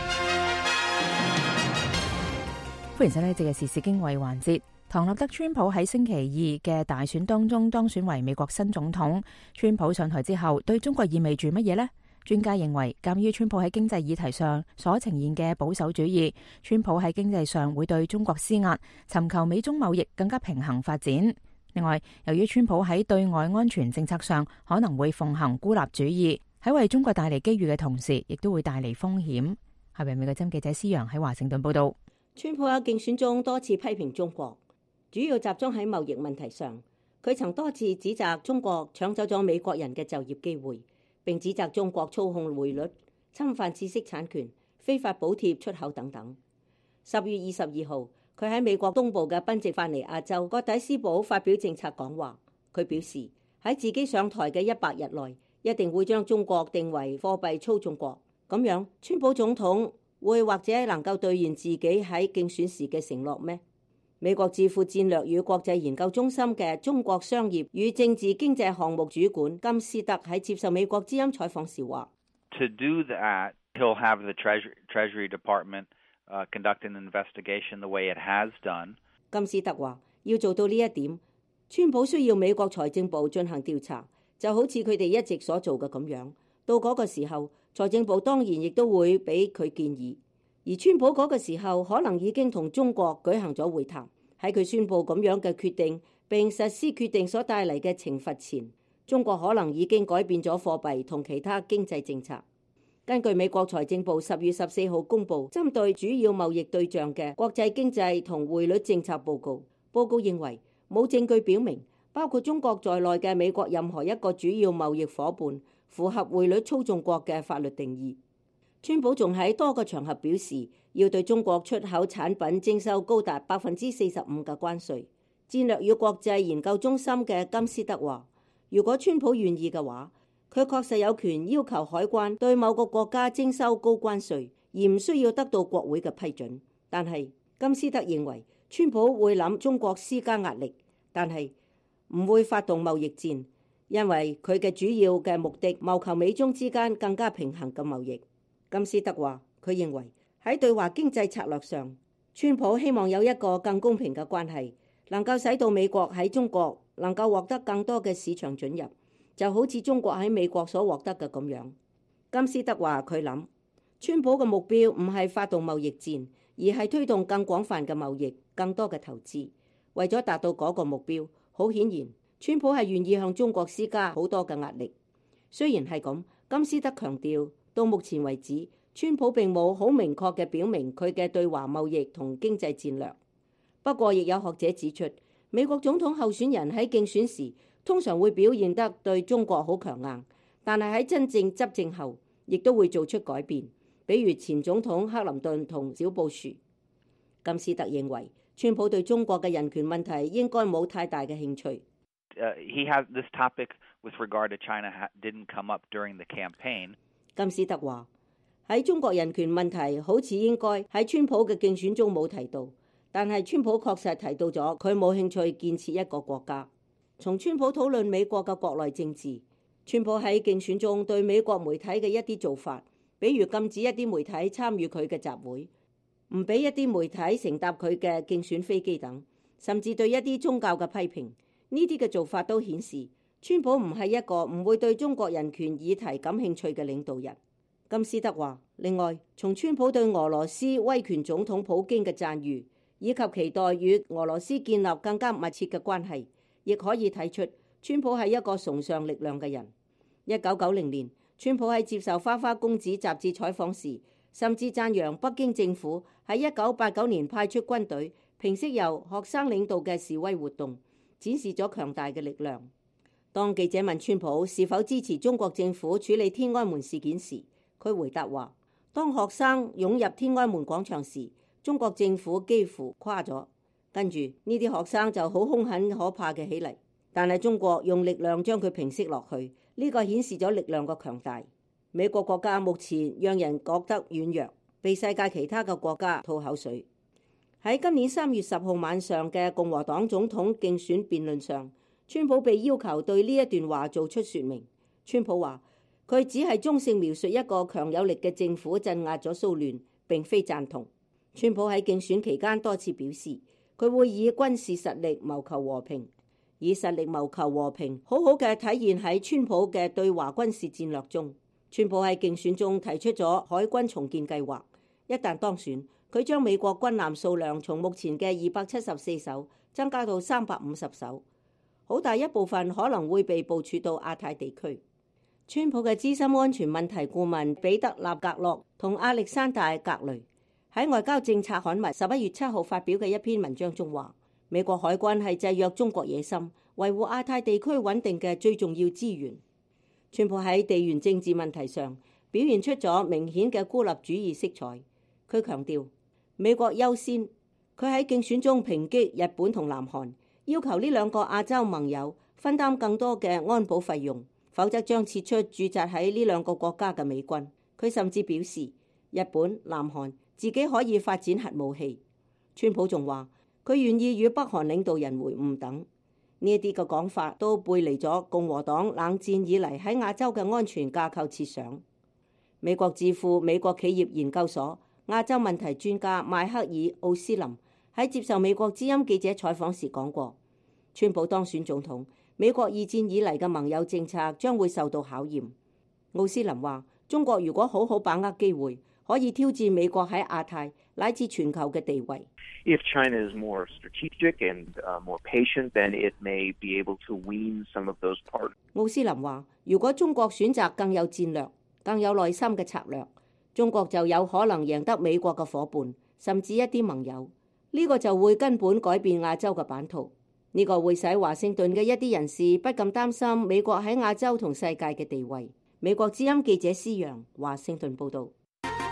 歡迎收睇呢節嘅時事經緯環節。唐納德川普喺星期二嘅大選當中當選為美國新總統。川普上台之後對中國意味住乜嘢呢？專家認為，鑒於川普喺經濟議題上所呈現嘅保守主義，川普喺經濟上會對中國施壓，尋求美中貿易更加平衡發展。另外，由於川普喺對外安全政策上可能會奉行孤立主義，喺為中國帶嚟機遇嘅同時，亦都會帶嚟風險。下邊美國之音記者施洋喺華盛頓報道。 川普喺競選中多次批評中國，主要集中喺貿易問題上。佢曾多次指責中國搶走咗美國人嘅就業機會，並指責中國操控匯率、侵犯知識產權、非法補貼出口等等。10月22號，佢喺美國東部嘅賓夕法尼亞州葛底斯堡發表政策講話。佢表示喺自己上台嘅100日內，一定會將中國定為貨幣操縱國。咁樣，川普總統會或者能夠兌現自己喺競選時嘅承諾咩？美國智庫戰略與國際研究中心嘅中國商業與政治經濟項目主管金斯特喺接受美國之音採訪時話 ：To do that, he'll have the Treasury Department conduct an investigation the way it has done. 金斯特話：要做到呢一點，川普需要美國財政部進行調查，就好似佢哋一直所做嘅咁樣。到嗰個時候，財政部當然亦都會俾佢建議，而川普嗰個時候可能已經同中國舉行咗會談。喺佢宣布咁樣嘅決定並實施決定所帶嚟嘅懲罰前，中國可能已經改變咗貨幣同其他經濟政策。根據美國財政部10月14號公布針對主要貿易對象嘅國際經濟同匯率政策報告，報告認為冇證據表明包括中國在內嘅美國任何一個主要貿易夥伴符合匯率操縱國嘅法律定義。川普仲喺多個場合表示要對中國出口產品徵收高達45%嘅關稅。戰略與國際研究中心嘅金斯德話：如果川普願意嘅話，佢確實有權要求海關對某個國家徵收高關稅，而唔需要得到國會嘅批准。但係金斯德認為川普會諗中國施加壓力，但係唔會發動貿易戰，因為佢嘅主要嘅目的謀求美中之間更加平衡嘅貿易。金斯德話：佢認為喺對華經濟策略上，川普希望有一個更公平嘅關係，能夠使到美國喺中國能夠獲得更多嘅市場准入，就好似中國喺美國所獲得嘅咁樣。金斯德話：佢諗川普嘅目標唔係發動貿易戰，而係推動更廣泛嘅貿易、更多嘅投資。為咗達到嗰個目標，好顯然川普係願意向中國施加好多嘅壓力。雖然係咁，金斯德強調，到目前為止，川普並冇好明確嘅表明佢嘅對華貿易同經濟戰略。不過，亦有學者指出，美國總統候選人喺競選時通常會表現得對中國好強硬，但係喺真正執政後，亦都會做出改變。比如前總統克林頓同小布殊。金斯特認為，川普對中國嘅人權問題應該冇太大嘅興趣。 He has this topic with regard to China didn't come up during the campaign. 金斯特話：喺中國人權問題好似應該喺川普嘅競選中冇提到，但係川普確實提到咗佢冇興趣建設一個國家。從川普討論美國嘅國內政治，川普喺競選中對美國媒體嘅一啲做法比如禁止一啲媒體參與佢嘅集會，唔俾一啲媒體乘搭佢嘅競選飛機等，甚至對一啲宗教嘅批評。呢啲嘅做法都顯示川普唔係一個唔會對中國人權議題感興趣嘅領導人。金斯德話，另外，從川普對俄羅斯威權總統普京嘅讚譽，以及期待與俄羅斯建立更加密切嘅關係，亦可以睇出川普係一個崇尚力量嘅人。1990年，川普喺接受《花花公子》雜誌採訪時，甚至讚揚北京政府喺1989年派出軍隊平息由學生領導嘅示威活動，展示咗強大嘅力量。當記者問川普是否支持中國政府處理天安門事件時，佢回答話：當學生湧入天安門廣場時，中國政府幾乎垮咗，跟住呢啲學生就好兇狠可怕嘅起嚟，但係中國用力量將佢平息落去，呢個顯示咗力量嘅強大。美國國家目前讓人覺得軟弱，被世界其他嘅國家吐口水。喺今年3月10號晚上嘅共和黨總統競選辯論上，川普被要求對呢一段話做出說明。川普話：佢只係中性描述一個強有力嘅政府鎮壓咗騷亂，並非贊同。川普喺競選期間多次表示，佢會以軍事實力謀求和平，以實力謀求和平，好好嘅體現喺川普嘅對華軍事戰略中。川普喺競選中提出咗海軍重建計劃，一旦當選，佢將美國軍艦數量從目前嘅274艘增加到350艘，好大一部分可能會被部署到亞太地區。川普嘅資深安全問題顧問彼得納格洛同亞歷山大格雷喺外交政策刊物11月7號發表嘅一篇文章中話，美國海軍係制約中國野心、維護亞太地區穩定嘅最重要資源。川普喺地緣政治問題上表現出咗明顯嘅孤立主義色彩。佢強調美國優先。佢喺競選中抨擊日本同南韓，要求呢兩個亞洲盟友分擔更多嘅安保費用，否則將撤出駐紮喺呢兩個國家嘅美軍。佢甚至表示日本、南韓自己可以發展核武器。川普仲話佢願意與北韓領導人會晤等。呢一啲嘅講法都背離咗共和黨冷戰以嚟喺亞洲嘅安全架構設想。美國智庫美國企業研究所亞洲問題專家邁克爾奧斯林喺接受美國之音記者採訪時講過，川普當選總統，美國二戰以嚟嘅盟友政策將會受到考驗。奧斯林話：中國如果好好把握機會，可以挑戰美國喺亞太乃至全球嘅地位。 If China is more strategic and more patient, then it may be able to wean some of those parts. 奧斯林話：如果中國選擇更有戰略、更有耐心嘅策略，中國就有可能贏得美國嘅夥伴，甚至一啲盟友。呢個就會根本改變亞洲嘅版圖。呢個會使華盛頓嘅一啲人士不禁擔心美國喺亞洲同世界嘅地位。美國之音記者施洋華盛頓報導。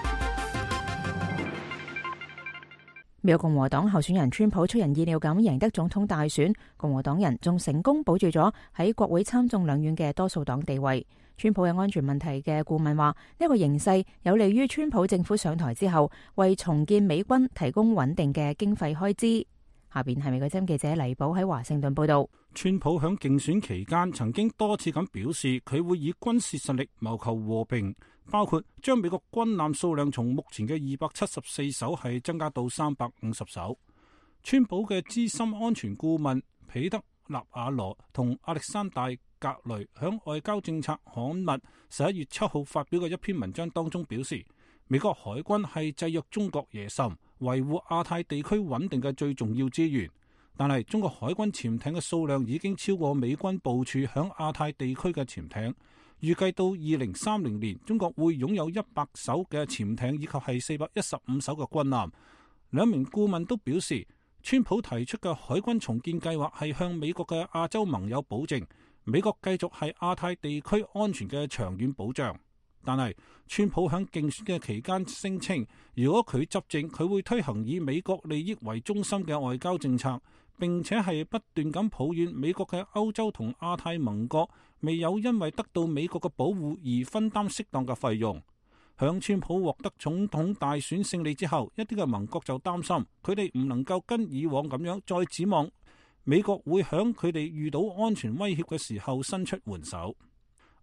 美國共和黨候選人川普出人意料咁贏得總統大選，共和黨人仲成功保住咗喺國會參眾兩院嘅多數黨地位。川普嘅安全問題嘅顧問話，呢個形勢有利於川普政府上台之後為重建美軍提供穩定嘅經費開支。下邊係美國之音記者黎寶喺華盛頓報道。 川普喺競選期間曾經多次咁表示，佢會以軍事實力謀求和平，包括將美國軍艦數量從目前嘅274艘係增加到350艘。川普嘅資深安全顧問彼得納瓦羅同亞歷山大格雷響外交政策刊物11月7號發表嘅一篇文章當中表示，美國海軍係制約中國野心、維護亞太地區穩定嘅最重要資源。但係中國海軍潛艇嘅數量已經超過美軍部署響亞太地區嘅潛艇。預計到2030年，中國會擁有100艘嘅潛艇以及係415艘嘅軍艦。兩名顧問都表示，川普提出嘅海軍重建計劃係向美國嘅亞洲盟友保證，美國繼續係亞太地區安全嘅長遠保障。但係川普喺競選嘅期間聲稱，如果佢執政，佢會推行以美國利益為中心嘅外交政策，並且係不斷咁抱怨美國嘅歐洲同亞太盟國未有因為得到美國嘅保護而分擔適當嘅費用。響川普獲得總統大選勝利之後，一啲嘅盟國就擔心佢哋唔能夠跟以往咁樣再指望美國會響佢哋遇到安全威脅嘅時候伸出援手。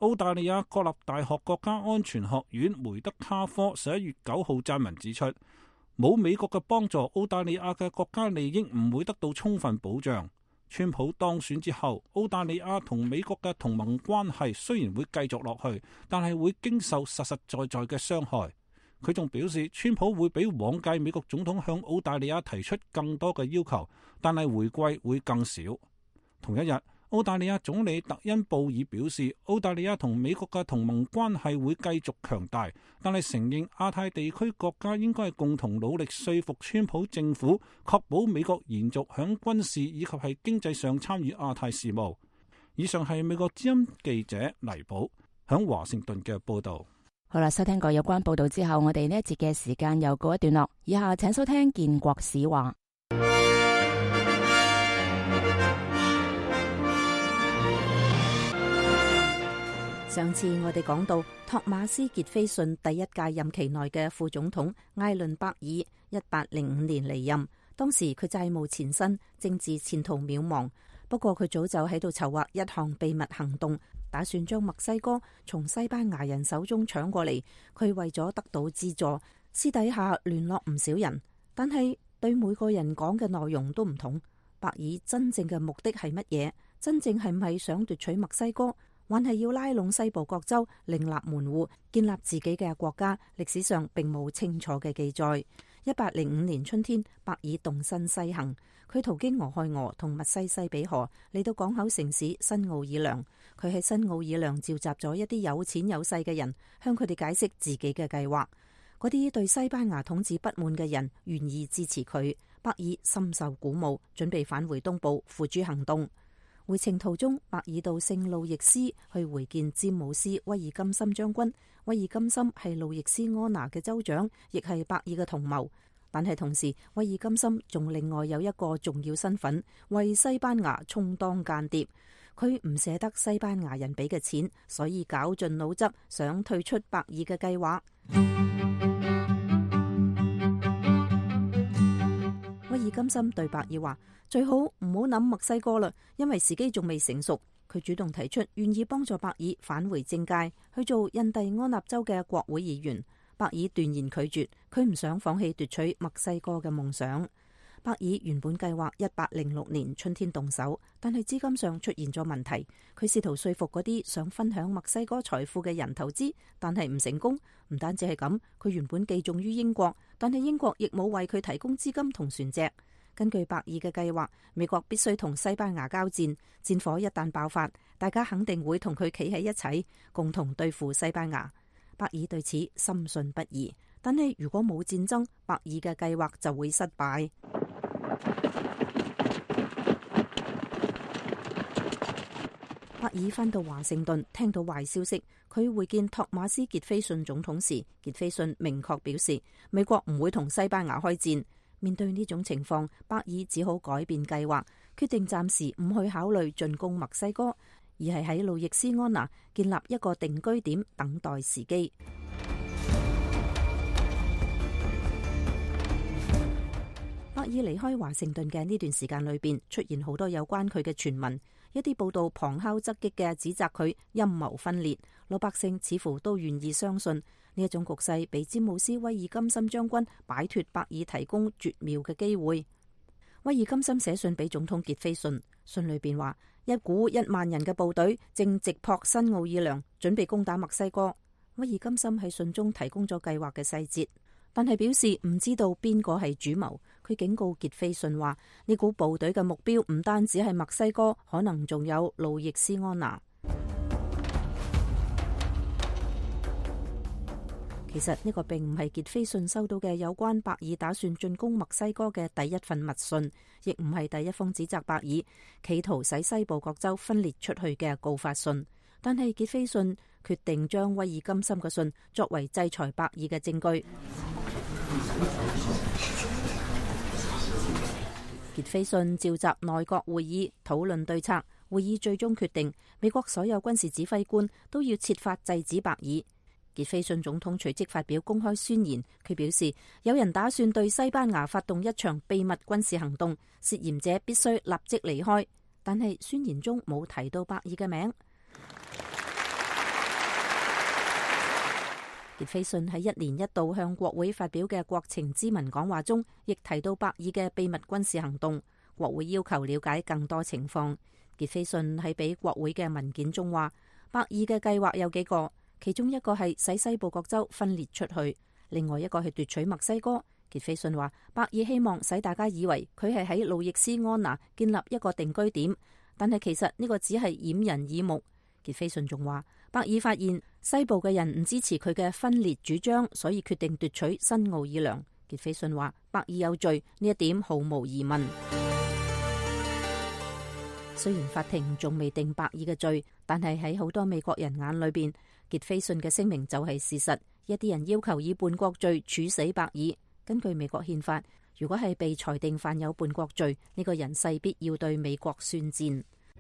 澳大利亞國立大學國家安全學院梅德卡科11月9號撰文指出，冇美國嘅幫助，澳大利亞嘅國家利益唔會得到充分保障。川普當選之後，澳大利亞同美國嘅同盟關係雖然會繼續落去，但係會經受實實在在嘅傷害。佢仲表示，川普會比往屆美國總統向澳大利亞提出更多嘅要求，但係回饋會更少。同一日，澳大利亞總理特恩布爾表示，澳大利亞同美國嘅同盟關係會繼續強大，但係承認亞太地區國家應該係共同努力說服川普政府，確保美國延續響軍事以及係經濟上參與亞太事務。以上係美國之音記者黎寶響華盛頓嘅報道。 好啦，收聽過有關報道之後，我哋呢一節嘅時間又告一段落。以下請收聽建國史話。 上次我哋講到托馬斯傑菲遜第一屆任期內嘅副總統艾倫伯爾1805年離任，當時佢債務纏身，政治前途渺茫。不過佢早就喺度籌劃一項秘密行動，打算將墨西哥從西班牙人手中搶過嚟。佢為咗得到資助，私底下聯絡唔少人，但係對每個人講嘅內容都唔同。伯爾真正嘅目的係乜嘢？真正係唔係想奪取墨西哥，還係要拉攏西部各州，另立門戶，建立自己嘅國家？歷史上並冇清楚嘅記載。1805年春天，伯爾動身西行，佢途經俄亥俄同密西西比河，嚟到港口城市新奧爾良。佢喺新奧爾良召集咗一啲有錢有勢嘅人，向佢哋解釋自己嘅計劃。嗰啲對西班牙統治不滿嘅人願意支持佢，伯爾深受鼓舞，準備返回東部付諸行動。回程途中，伯爾到聖路易斯去會見詹姆斯·威爾金森將軍。威爾金森係路易斯安那嘅州長，亦係伯爾嘅同謀。但係同時，威爾金森仲另外有一個重要身份，為西班牙充當間諜。佢唔捨得西班牙人俾嘅錢，所以絞盡腦汁想退出伯爾嘅計劃。威爾金森對伯爾話：最好唔好諗墨西哥啦，因為時機仲未成熟。佢主動提出願意幫助伯爾返回政界，去做印第安納州嘅國會議員。伯爾斷然拒絕，佢唔想放棄奪取墨西哥嘅夢想。伯爾原本計劃1806年春天動手，但係資金上出現咗問題。佢試圖說服嗰啲想分享墨西哥財富嘅人投資，但係唔成功。唔單止係咁，佢原本寄重於英國，但係英國亦冇為佢提供資金同船隻。根據伯爾嘅計劃，美國必須同西班牙交戰，戰火一旦爆發，大家肯定會同佢企喺一齊，共同對付西班牙。伯爾對此深信不疑，但係如果冇戰爭，伯爾嘅計劃就會失敗。伯爾返到華盛頓，聽到壞消息，佢會見托馬斯傑菲遜總統時，傑菲遜明確表示美國唔會同西班牙開戰。面對呢種情況，伯爾只好改變計劃，決定暫時唔去考慮進攻墨西哥，而係喺路易斯安那建立一個定居點，等待時機。伯爾離開華盛頓嘅呢段時間裏邊，出現好多有關佢嘅傳聞，一啲報道旁敲側擊嘅指責佢陰謀分裂，老百姓似乎都願意相信。呢一種局勢俾詹姆斯·威爾金森將軍擺脫伯爾提供絕妙嘅機會。威爾金森寫信俾總統傑菲遜，信裏邊話一股1萬人嘅部隊正直撲新奧爾良，準備攻打墨西哥。威爾金森喺信中提供咗計劃嘅細節，但係表示唔知道邊個係主謀。佢警告傑菲遜話呢股部隊嘅目標唔單止係墨西哥，可能仲有路易斯安那。其實呢個並唔係傑菲遜收到嘅有關伯爾打算進攻墨西哥嘅第一份密信，亦唔係第一封指責伯爾企圖使西部各州分裂出去嘅告發信。但係傑菲遜決定將威爾金森嘅信作為制裁伯爾嘅證據。傑菲遜召集內閣會議討論對策，會議最終決定美國所有軍事指揮官都要設法制止伯爾。傑菲遜總統隨即發表公開宣言，佢表示有人打算對西班牙發動一場秘密軍事行動，涉嫌者必須立即離開。但係宣言中冇提到伯爾嘅名。 傑斐遜喺一年一度向國會發表嘅國情咨文講話中，亦提到伯爾嘅秘密軍事行動。國會要求了解更多情況。傑斐遜喺俾國會嘅文件中話，伯爾嘅計劃有幾個，其中一個係使西部各州分裂出去，另外一個係奪取墨西哥。傑斐遜話，伯爾希望使大家以為佢係喺路易斯安那建立一個定居點，但係其實呢個只係掩人耳目。傑斐遜仲話，伯爾發現西部嘅人唔支持佢嘅分裂主張，所以決定奪取新奧爾良。傑斐遜話，伯爾有罪，呢一點毫無疑問。雖然法庭仲未定伯爾嘅罪，但係喺好多美國人眼裏邊，傑斐遜嘅聲明就係事實。一啲人要求以叛國罪處死伯爾。根據美國憲法，如果係被裁定犯有叛國罪，呢個人勢必要對美國宣戰。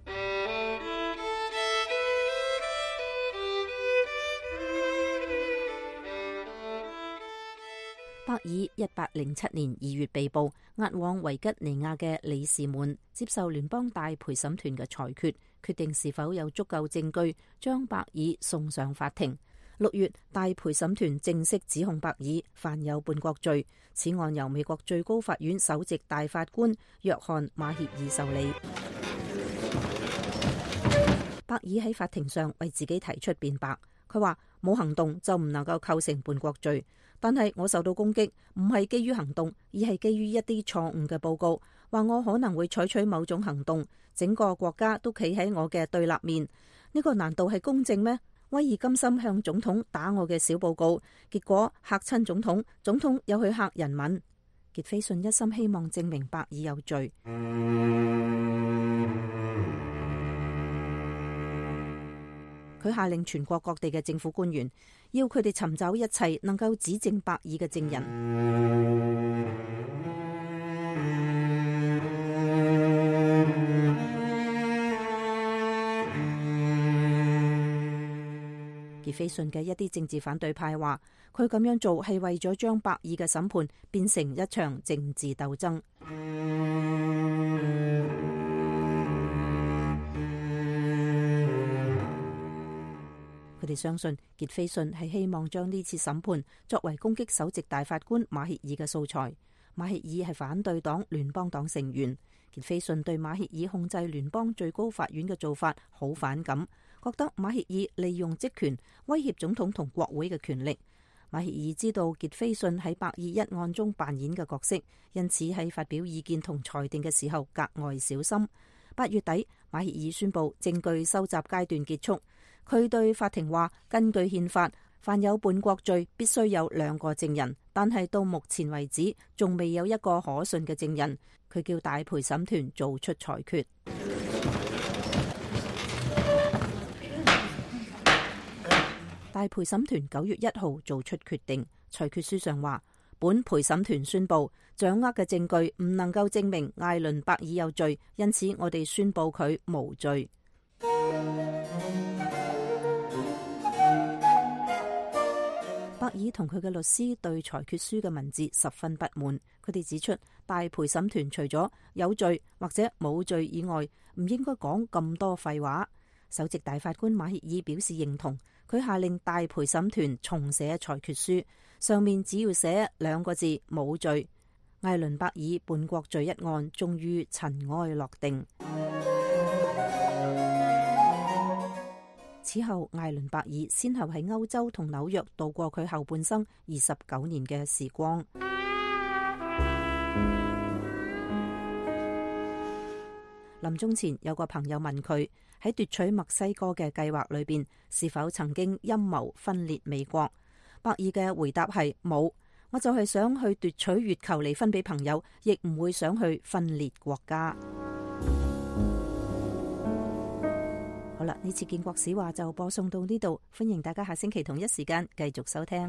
伯爾1807年2月被捕，押往維吉尼亞嘅里士滿接受聯邦大陪審團嘅裁決，決定是否有足夠證據將伯爾送上法庭。6月，大陪審團正式指控伯爾犯有叛國罪。此案由美國最高法院首席大法官約翰馬歇爾受理。伯爾喺法庭上為自己提出辯白，佢話冇行動就唔能夠構成叛國罪。但係我受到攻擊，唔係基於行動，而係基於一啲錯誤嘅報告，話我可能會採取某種行動，整個國家都企喺我嘅對立面。呢個難道係公正咩？威爾甘心向總統打我嘅小報告，結果嚇親總統，總統又去嚇人民。傑斐遜一心希望證明伯爾有罪。佢下令全國各地嘅政府官員，要佢哋尋找一切能夠指證伯爾嘅證人。傑斐遜嘅一啲政治反對派話，佢咁樣做係為咗將伯爾嘅審判變成一場政治鬥爭。佢哋相信傑斐遜係希望將呢次審判作為攻擊首席大法官馬歇爾嘅素材。馬歇爾係反對黨聯邦黨成員，傑斐遜對馬歇爾控制聯邦最高法院嘅做法好反感，覺得馬歇爾利用職權威脅總統同國會嘅權力。馬歇爾知道傑斐遜喺伯爾一案中扮演嘅角色，因此喺發表意見同裁定嘅時候格外小心。8月底，馬歇爾宣布證據收集階段結束。佢對法庭話，根據憲法，犯有叛國罪必須有2個證人，但係到目前為止仲未有一個可信嘅證人。佢叫大陪審團做出裁決。大陪審團9月1號做出決定，裁決書上話，本陪審團宣布掌握嘅證據唔能夠證明艾倫伯爾有罪，因此我哋宣布佢無罪。伯爾同佢嘅律師對裁決書嘅文字十分不滿，佢哋指出大陪審團除咗有罪或者冇罪以外，唔應該講咁多廢話。首席大法官馬歇爾表示認同，佢下令大陪審團重寫裁決書，上面只要寫2個字冇罪。艾倫伯爾叛國罪一案終於塵埃落定。此後，艾倫伯爾先後喺歐洲同紐約度過佢後半生29年嘅時光。臨終前，有個朋友問佢喺奪取墨西哥嘅計劃裏邊，是否曾經陰謀分裂美國？伯爾嘅回答係冇，我就係想去奪取月球嚟分俾朋友，亦唔會想去分裂國家。好啦，呢次建國史話就播送到呢度，歡迎大家下星期同一時間繼續收聽。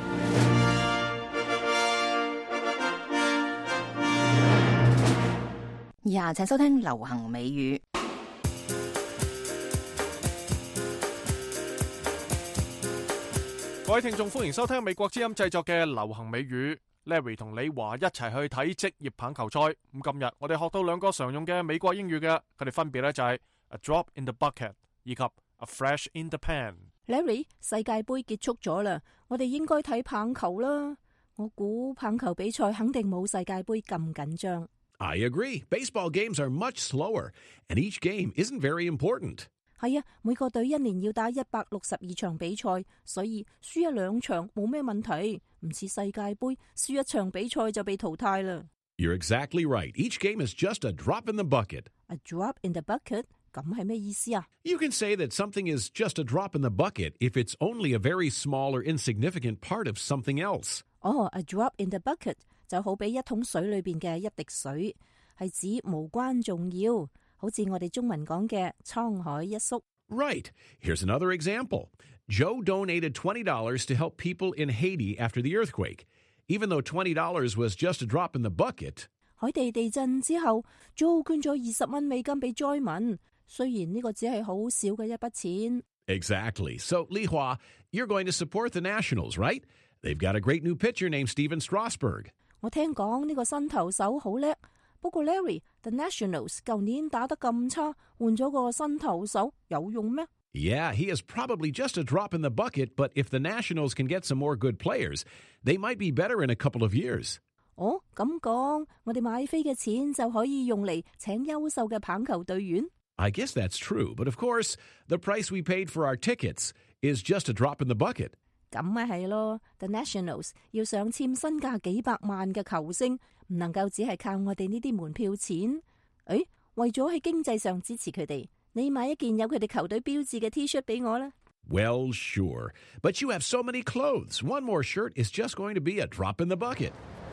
以下請收聽流行美語。 各位聽眾，歡迎收聽美國之音製作嘅流行美語。Larry 同李華一齊去睇職業棒球賽。咁今日我哋學到2個常用嘅美國英語嘅，佢哋分別咧就係A drop in the bucket 以及 A flash in the pan。 Larry， 世界盃結束咗啦，我哋應該睇棒球啦。我估棒球比賽肯定冇世界盃咁緊張。 I agree. Baseball games are much slower, and each game isn't very important. 係啊，每個隊一年要打162場比賽，所以輸1-2場冇咩問題，唔似世界盃輸1場比賽就被淘汰啦。 You're exactly right. Each game is just a drop in the bucket. A drop in the bucket？ 咁係咩意思啊？ You can say that something is just a drop in the bucket if it's only a very small or insignificant part of something else. A drop in the bucket 就好比一桶水裏邊嘅一滴水，係指無關重要，好似我哋中文講嘅滄海一粟。 Right. Here's another example. Joe donated $20 to help people in Haiti after the earthquake. Even though $20 was just a drop in the bucket. 海地地震之後 ，Joe 捐咗20蚊美金俾災民。雖然呢個只係好少嘅一筆錢。 Exactly. So, Li Hua, you're going to support the Nationals, right? They've got a great new pitcher named Steven Strasburg. 我聽講呢個新投手好叻，不過 Larry，the Nationals 舊年打得咁差，換咗個新投手有用咩？ Yeah, he is probably just a drop in the bucket, but if the Nationals can get some more good players, they might be better in a couple of years. 哦，咁講，我哋買飛嘅錢就可以用嚟請優秀嘅棒球隊員。 I guess that's true, but of course, the price we paid for our tickets is just a drop in the bucket. 咁咪係咯 ，The Nationals 要想簽身價幾百萬嘅球星，唔能夠只係靠我哋呢啲門票錢。誒，為咗喺經濟上支持佢哋，你買一件有佢哋球隊標誌嘅 T-shirt 俾我啦。 Well, sure, but you have so many clothes. One more shirt is just going to be a drop in the bucket.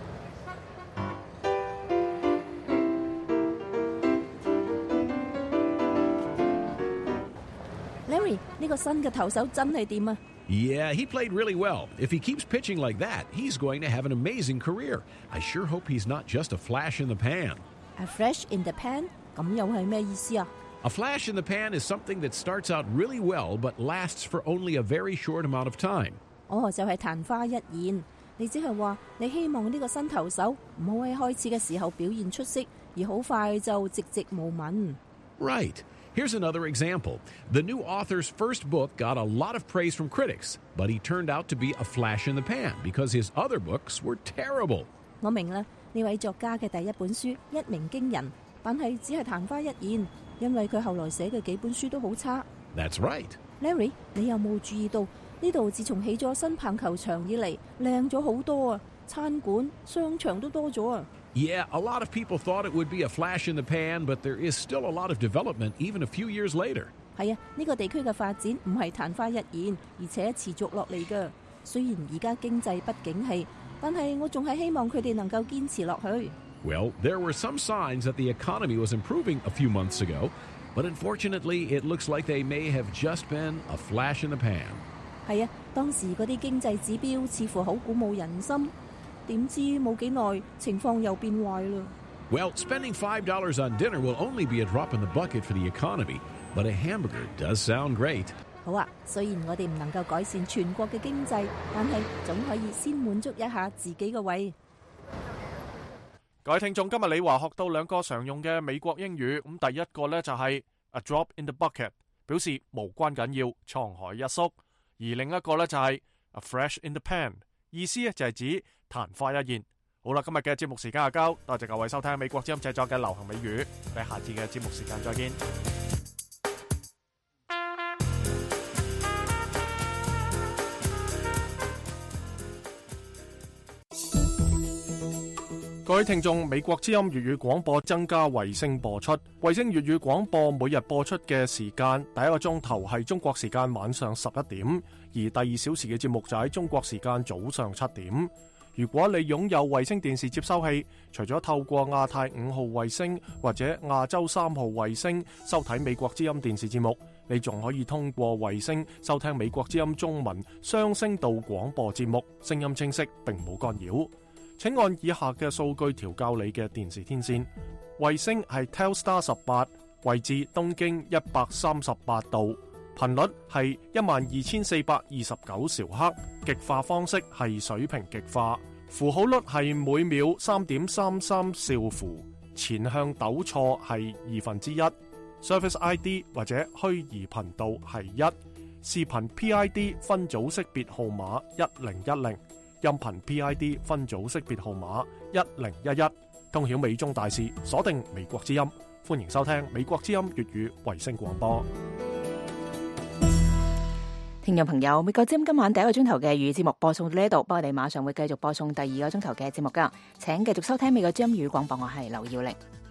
Larry， 呢個新嘅投手真係掂啊！ Yeah, he played really well. If he keeps pitching like that, he's going to have an amazing career. I sure hope he's not just a flash in the pan. A flash in the pan？ 咁又係咩意思啊？ A flash in the pan is something that starts out really well but lasts for only a very short amount of time. 哦，就係曇花一現。你只係話你希望呢個新投手唔好喺開始嘅時候表現出色，而好快就寂寂無聞。 Right. Here's another example. The new author's first book got a lot of praise from critics, but he turned out to be a flash in the pan because his other books were terrible. 我明啦，呢位作家嘅第一本書一鳴驚人，但係只係曇花一現，因為佢後來寫嘅幾本書都好差。 That's right. Larry， 你有冇注意到呢度自從起咗新棒球場以嚟，靚咗好多啊！餐館、商場都多咗啊！ Yeah, a lot of people thought it would be a flash in the pan, but there is still a lot of development even a few years later. 係啊，呢個地區嘅發展唔係曇花一現，而且持續落嚟㗎。雖然而家經濟不景氣，但係我仲係希望佢哋能夠堅持落去。 Well, there were some signs that the economy was improving a few months ago, but unfortunately, it looks like they may have just been a flash in the pan. 係啊，當時嗰啲經濟指標似乎好鼓舞人心。點知冇幾耐，情況又變壞啦。 Well, spending $5 on dinner will only be a drop in the bucket for the economy, but a hamburger does sound great. 好啊，雖然我哋唔能夠改善全國嘅經濟，但係總可以先滿足一下自己嘅胃。 各位聽眾，今日李華學到兩個常用嘅美國英語，咁第一個呢就係 a drop in the bucket， 表示無關緊要，滄海一粟；而另一個呢就係 a flash in the pan， 意思就係指曇花一現。好啦，今日嘅節目時間就夠，多謝各位收聽美國之音製作嘅流行美語，我哋下次嘅節目時間再見。各位聽眾，美國之音粵語廣播增加衛星播出，衛星粵語廣播每日播出嘅時間，第一個鐘頭係中國時間晚上11點，而第2小時嘅節目就喺中國時間早上7點。如果你擁有衛星電視接收器，除咗透過亞太5號衛星或者亞洲3號衛星收睇美國之音電視節目，你仲可以通過衛星收聽美國之音中文雙聲道廣播節目，聲音清晰並冇干擾。請按以下嘅數據調校你嘅電視天線。衛星係 Telstar 18，位置東經138度，頻率係12429兆赫，極化方式係水平極化，符號率係每秒 3.33 兆符，前向糾錯係1/2，Service ID 或者虛擬頻道係1， 視頻 PID 分組識別號碼1010，音頻 PID 分組識別號碼1011，通曉美中大事，鎖定美國之音。歡迎收聽美國之音粵語衛星廣播。 聽眾朋友，美國之音今晚第一個鐘頭嘅粵語節目播送到呢度，不過我哋馬上會繼續播送第二個鐘頭嘅節目噶，請繼續收聽美國之音粵語廣播，我係劉耀玲。